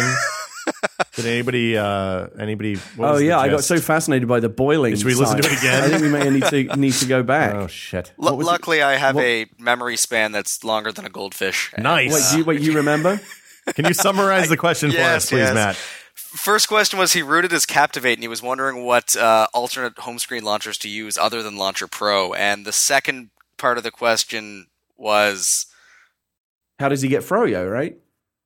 Did anybody? Uh, anybody? what Oh was the yeah, I got gist? so fascinated by the boiling. Should we listen to side. it again? I think we may need to need to go back. Oh shit! L- was it? luckily, I have What- a memory span that's longer than a goldfish. Nice. Wait, you, wait, you remember? Can you summarize the question for Yes, us, please, yes. Matt? First question was he rooted his Captivate and he was wondering what uh, alternate home screen launchers to use other than Launcher Pro. And the second part of the question was, How does he get Froyo? Right?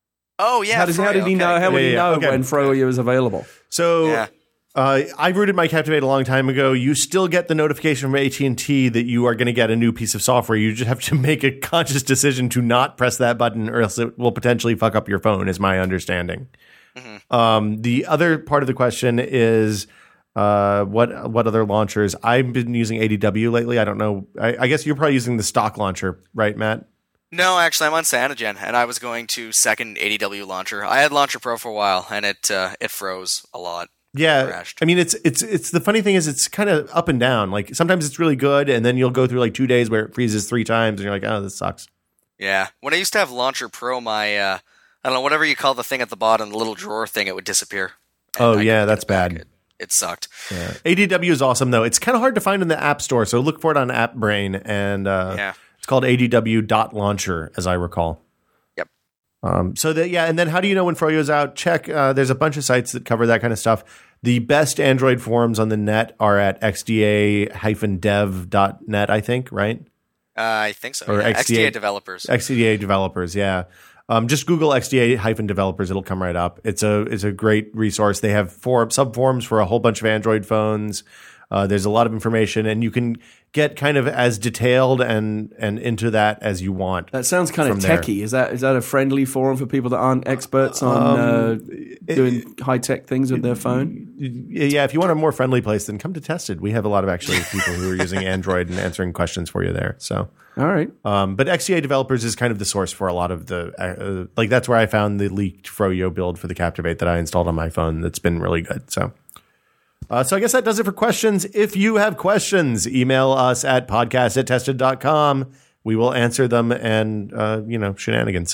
oh yeah, how does how Froyo, did he okay. know? How would Yeah, he yeah, know okay. when Froyo is available? So Yeah. uh, I rooted my Captivate a long time ago. You still get the notification from A T and T that you are going to get a new piece of software. You just have to make a conscious decision to not press that button, or else it will potentially fuck up your phone, is my understanding. Mm-hmm. Um, the other part of the question is uh, what what other launchers? I've been using A D W lately. I don't know. I, I guess you're probably using the stock launcher, right, Matt? No, actually, I'm on Cyanogen, and I was going to second A D W launcher. I had Launcher Pro for a while, and it uh, it froze a lot. Yeah, Crashed. I mean, it's it's it's the funny thing is it's kind of up and down. Like sometimes it's really good, and then you'll go through like two days where it freezes three times, and you're like, oh, this sucks. Yeah, when I used to have Launcher Pro, my uh, I don't know, whatever you call the thing at the bottom, the little drawer thing, it would disappear. And Oh, I yeah, couldn't that's get it back. bad. It, it sucked. Yeah. A D W is awesome though. It's kind of hard to find in the App Store, so look for it on AppBrain, and uh, Yeah. it's called A D W dot launcher, as I recall. Yep. Um, so that yeah, and then how do you know when Froyo's out? Check. Uh, there's a bunch of sites that cover that kind of stuff. The best Android forums on the net are at x d a dash dev dot net, I think, right? Uh, I think so. Or yeah. X D A X D A developers. X D A developers, yeah. Um, just Google X D A hyphen developers; it'll come right up. It's a it's a great resource. They have four subforums for a whole bunch of Android phones. Uh, there's a lot of information, and you can get kind of as detailed and and into that as you want. That sounds kind of From there. techie. Is that is that a friendly forum for people that aren't experts on? uh, doing high tech things with their phone. Yeah, if you want a more friendly place, then come to Tested. We have a lot of actually people who are using Android and answering questions for you there. So, all right. Um, but X C A Developers is kind of the source for a lot of the uh, like. That's where I found the leaked Froyo build for the Captivate that I installed on my phone. That's been really good. So. Uh, so I guess that does it for questions. If you have questions, email us at podcast at tested dot com. We will answer them and, uh, you know, shenanigans.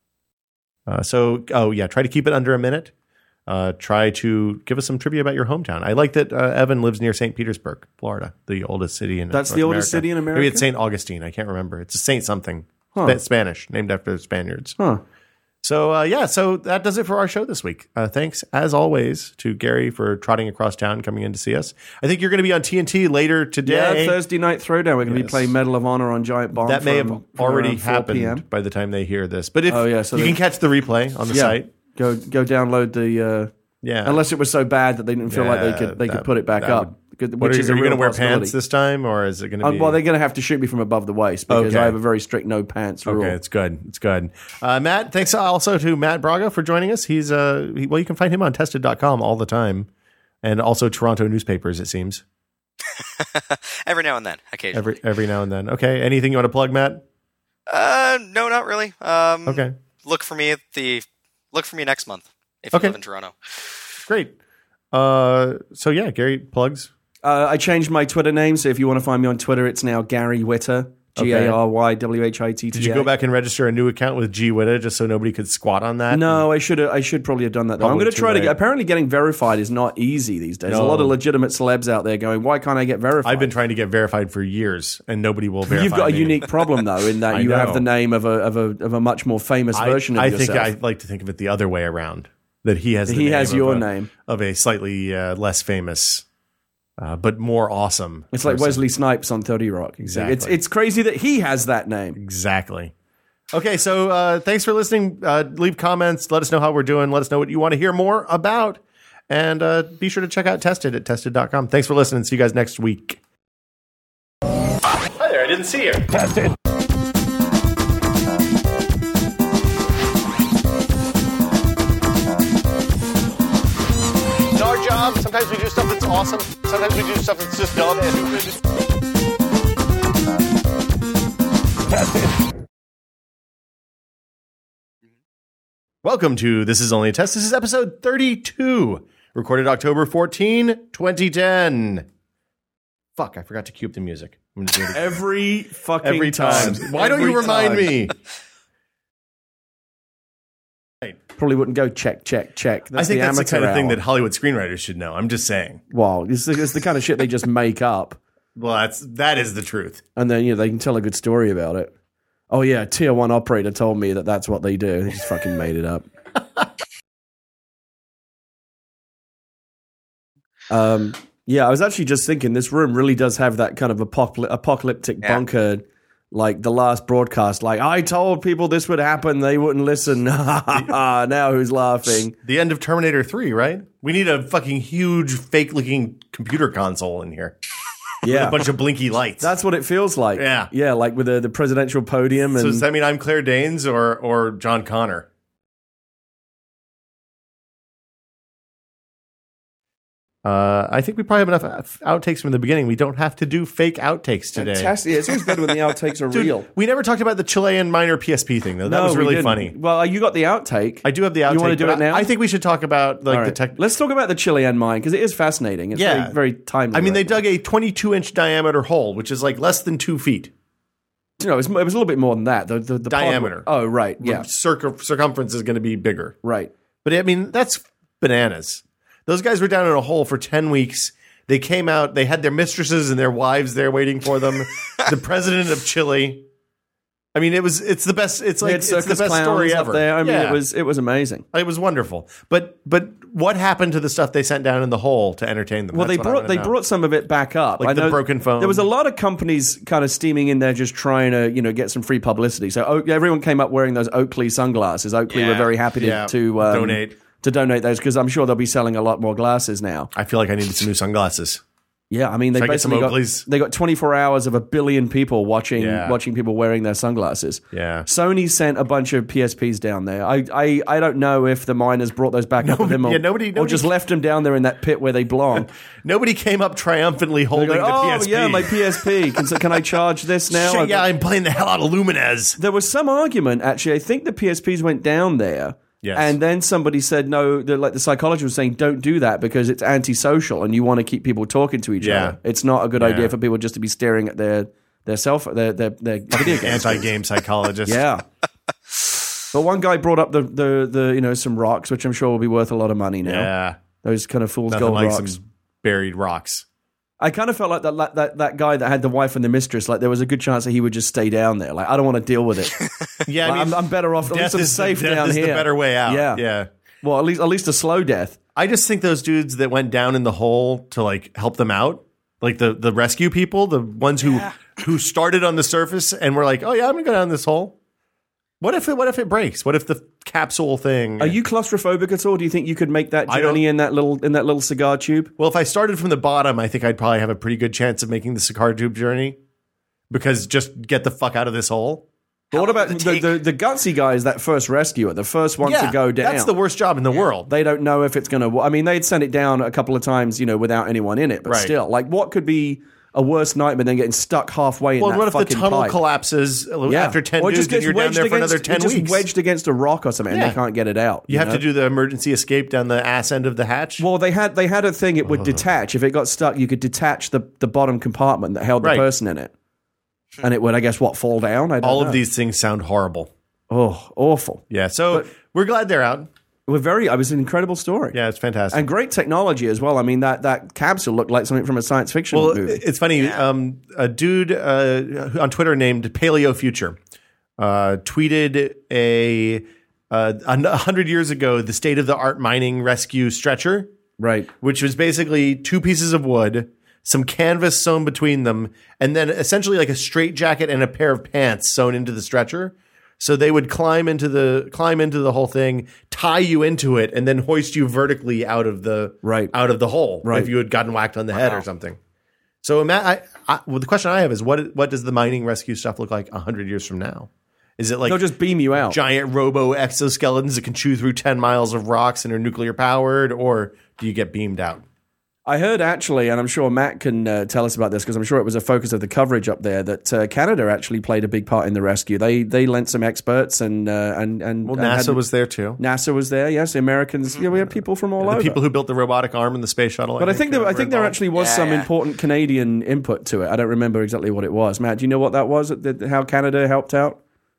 Uh, so, oh, yeah, try to keep it under a minute. Uh, try to give us some trivia about your hometown. I like that uh, Evan lives near Saint Petersburg, Florida, the oldest city in That's North the oldest America. city in America? Maybe it's Saint Augustine. I can't remember. It's a Saint something. Huh. Sp- Spanish, named after the Spaniards. Huh. So, uh, yeah, so that does it for our show this week. Uh, thanks, as always, to Gary for trotting across town, coming in to see us. I think you're going to be on T N T later today. Yeah, Thursday Night Throwdown. We're going to Yes. be playing Medal of Honor on Giant Bomb. That may from- have from already around four p.m. happened by the time they hear this. But if Oh, yeah, so you they- can catch the replay on the Yeah. site. Go go download the. Uh, Yeah. Unless it was so bad that they didn't feel like they Yeah, could they that- could put it back that up. would- Good- What which are, is are a you real going to wear possibility. pants this time, or is it going to Uh, be? well, they're going to have to shoot me from above the waist because Okay. I have a very strict no pants rule. Okay, it's good. It's good. Uh, Matt, thanks also to Matt Braga for joining us. He's uh, he, well, you can find him on tested dot com all the time, and also Toronto newspapers. It seems Every now and then, occasionally. every every now and then. Okay, anything you want to plug, Matt? Uh, no, not really. Um, Okay, Look for me at the. Look for me next month if you Okay. live in Toronto. great. Uh, so yeah, Gary plugs. Uh, I changed my Twitter name, so if you want to find me on Twitter, it's now Gary Witter. G A R Y W H I T T A. Did you go back and register a new account with G Witta just so nobody could squat on that? No, I should I should probably have done that. Though. I'm Probably going to too try to late. get. Apparently, getting verified is not easy these days. There's a No. lot of legitimate celebs out there going, "Why can't I get verified?" I've been trying to get verified for years, and nobody will verify. You've got a me. unique problem though, in that I you know. have the name of a of a of a much more famous I, version of I yourself. think I like to think of it the other way around. That he has the He name has of your a, name. of a slightly uh, less famous, uh, but more awesome. It's like person. Wesley Snipes on thirty Rock. Exactly. It's it's crazy that he has that name. Exactly. Okay, so uh, thanks for listening. Uh, leave comments. Let us know how we're doing. Let us know what you want to hear more about. And uh, be sure to check out Tested at tested dot com. Thanks for listening. See you guys next week. Hi there. I didn't see you. Tested. In our job, sometimes we do stuff that's awesome. Sometimes we do stuff that's just dumb and stupid. Welcome to This Is Only a Test. This is episode thirty-two, recorded October fourteenth, twenty ten. Fuck, I forgot to cue up the music. I'm gonna do it again. Every fucking Every time. Why don't Every you remind time. me? Probably wouldn't go check, check, check. That's I think the that's the amateur kind of thing hour. that Hollywood screenwriters should know. I'm just saying. Wow, it's the, it's the kind of shit they just make up, Well, that's that is the truth. and then you know they can tell a good story about it. Oh yeah, a tier one operator told me that that's what they do. They just fucking made it up. um, yeah, I was actually just thinking this room really does have that kind of apocalyp- apocalyptic Yeah. bunker, like the last broadcast. Like I told people this would happen, they wouldn't listen. Now who's laughing? The end of Terminator three, right? We need a fucking huge, fake-looking computer console in here. Yeah, A bunch of blinky lights. that's what it feels like. Yeah. yeah, like with the, the presidential podium so and does that mean I'm Claire Danes or or John Connor? Uh, I think we probably have enough outtakes from the beginning. We don't have to do fake outtakes today. fantastic. It's always better when the outtakes are Dude, real. we never talked about the Chilean minor P S P thing, though. That No, was we really didn't. funny. Well, you got the outtake. I do have the outtake. You wanna do but it now? I, I think we should talk about like All the right. tech. Let's talk about the Chilean mine because it is fascinating. It's Yeah. very, very timely. I mean, they right now. dug a twenty-two inch diameter hole, which is like less than two feet. You know, it was, it was a little bit more than that. The, the, the pod- Diameter. oh, right. Yeah. The circum- circumference is going to be bigger. Right. But I mean, that's bananas. Those guys were down in a hole for ten weeks. They came out. They had their mistresses and their wives there waiting for them. The president of Chile. I mean, it was. It's the best. It's They like had it's the circus best clowns story up ever. there. I mean, Yeah. it was it was amazing. It was wonderful. But but what happened to the stuff they sent down in the hole to entertain them? Well, That's they what I brought wanna they know. brought some of it back up. Like I the know broken phone. There was a lot of companies kind of steaming in there, just trying to you know get some free publicity. So Oak, everyone came up wearing those Oakley sunglasses. Oakley Yeah, were very happy to yeah. to um, Donate. to donate those because I'm sure they'll be selling a lot more glasses now. I feel like I needed some new sunglasses. Yeah, I mean, they Should I get some basically got, Oakleys? they got twenty-four hours of a billion people watching Yeah. watching people wearing their sunglasses. Yeah. Sony sent a bunch of P S Ps down there. I I, I don't know if the miners brought those back up with them or, yeah, nobody- or nobody- just left them down there in that pit where they belong. Nobody came up triumphantly holding They go, the oh, P S P. yeah, my P S P. Can, so can I charge this now? Shit, I've- yeah, I'm playing the hell out of Lumines. There was some argument, actually. I think the P S Ps went down there. Yes. And then somebody said, no, the, like the psychologist was saying, don't do that because it's antisocial and you want to keep people talking to each Yeah. other. It's not a good Yeah. idea for people just to be staring at their their self their their, their video games. Anti-game psychologist. Yeah. But one guy brought up the, the the you know some rocks, which I'm sure will be worth a lot of money now. Yeah. Those kind of fool's Nothing gold like rocks. some buried rocks. I kind of felt like that, that that guy that had the wife and the mistress. Like there was a good chance that he would just stay down there. Like I don't want to deal with it. Yeah, I Like, mean, I'm, I'm better off. At least death I'm is, safe the, death down is here. the better way out. Yeah. Yeah. Well, at least at least a slow death. I just think those dudes that went down in the hole to like help them out, like the, the rescue people, the ones who who started on the surface and were like, oh yeah, I'm gonna go down this hole. What if it what if it breaks? What if the capsule thing? Are you claustrophobic at all? Do you think you could make that I don't- journey in that little in that little cigar tube? Well, if I started from the bottom, I think I'd probably have a pretty good chance of making the cigar tube journey. Because just get the fuck out of this hole. But what about long the, would it the, the gutsy guys, that first rescuer, the first one to go down? That's the worst job in the world. They don't know if it's going to. I mean, they'd sent it down a couple of times, you know, without anyone in it. But Right. still, like, what could be a worse nightmare than getting stuck halfway in Well, that what if the fucking tunnel pipe? collapses Yeah. after ten or it dudes just and gets you're down wedged there for another against- ten it just weeks? wedged against a rock or something, Yeah. and they can't get it out. you have know? to do the emergency escape down the ass end of the hatch. Well, they had they had a thing. It would detach if it got stuck. You could detach the, the bottom compartment that held the Right. person in it, and it would, I guess, what fall down. I don't All know. of these things sound horrible. Oh, awful. Yeah, so we're glad they're out. We're very. It was an incredible story. Yeah, it's fantastic. And great technology as well. I mean, that, that capsule looked like something from a science fiction Well, movie. it's funny. Um, a dude uh, on Twitter named Paleo Future uh, tweeted a uh, a hundred years ago the state of the art mining rescue stretcher, Right. which was basically two pieces of wood, some canvas sewn between them, and then essentially like a straitjacket and a pair of pants sewn into the stretcher. So they would climb into the climb into the whole thing, tie you into it, and then hoist you vertically out of the Right. out of the hole Right. if you had gotten whacked on the head or something. So, ima- I, I, well, the question I have is, what what does the mining rescue stuff look like a hundred years from now? Is it like They'll just beam you out. giant robo exoskeletons that can chew through ten miles of rocks and are nuclear powered, or do you get beamed out? I heard actually, and I'm sure Matt can uh, tell us about this because I'm sure it was a focus of the coverage up there, that uh, Canada actually played a big part in the rescue. They they lent some experts and uh, and and Well, and NASA had- was there too. NASA was there. Yes, the Americans. Yeah, we had people from all The over. people who built the robotic arm in the space shuttle. but I think there, uh, I were think there involved. actually was Yeah, some yeah. important Canadian input to it. I don't remember exactly what it was. Matt, do you know what that was? The- How Canada helped out?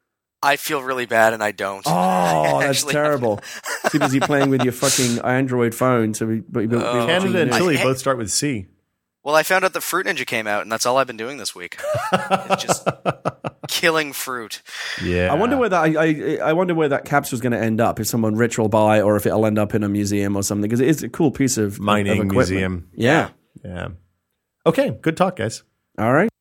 I feel really bad, and I don't. Oh, that's Actually, terrible. Too busy playing with your fucking Android phone to be, be, be watching Canada the and news. Chile I- both start with C. Well, I found out the Fruit Ninja came out, and that's all I've been doing this week. It's just killing fruit. Yeah, I wonder where that I, I, I wonder where that capsule's going to end up. If someone rich will buy, or if it'll end up in a museum or something. Because it is a cool piece of mining of equipment. museum. Yeah. Yeah. Okay, good talk, guys. All right.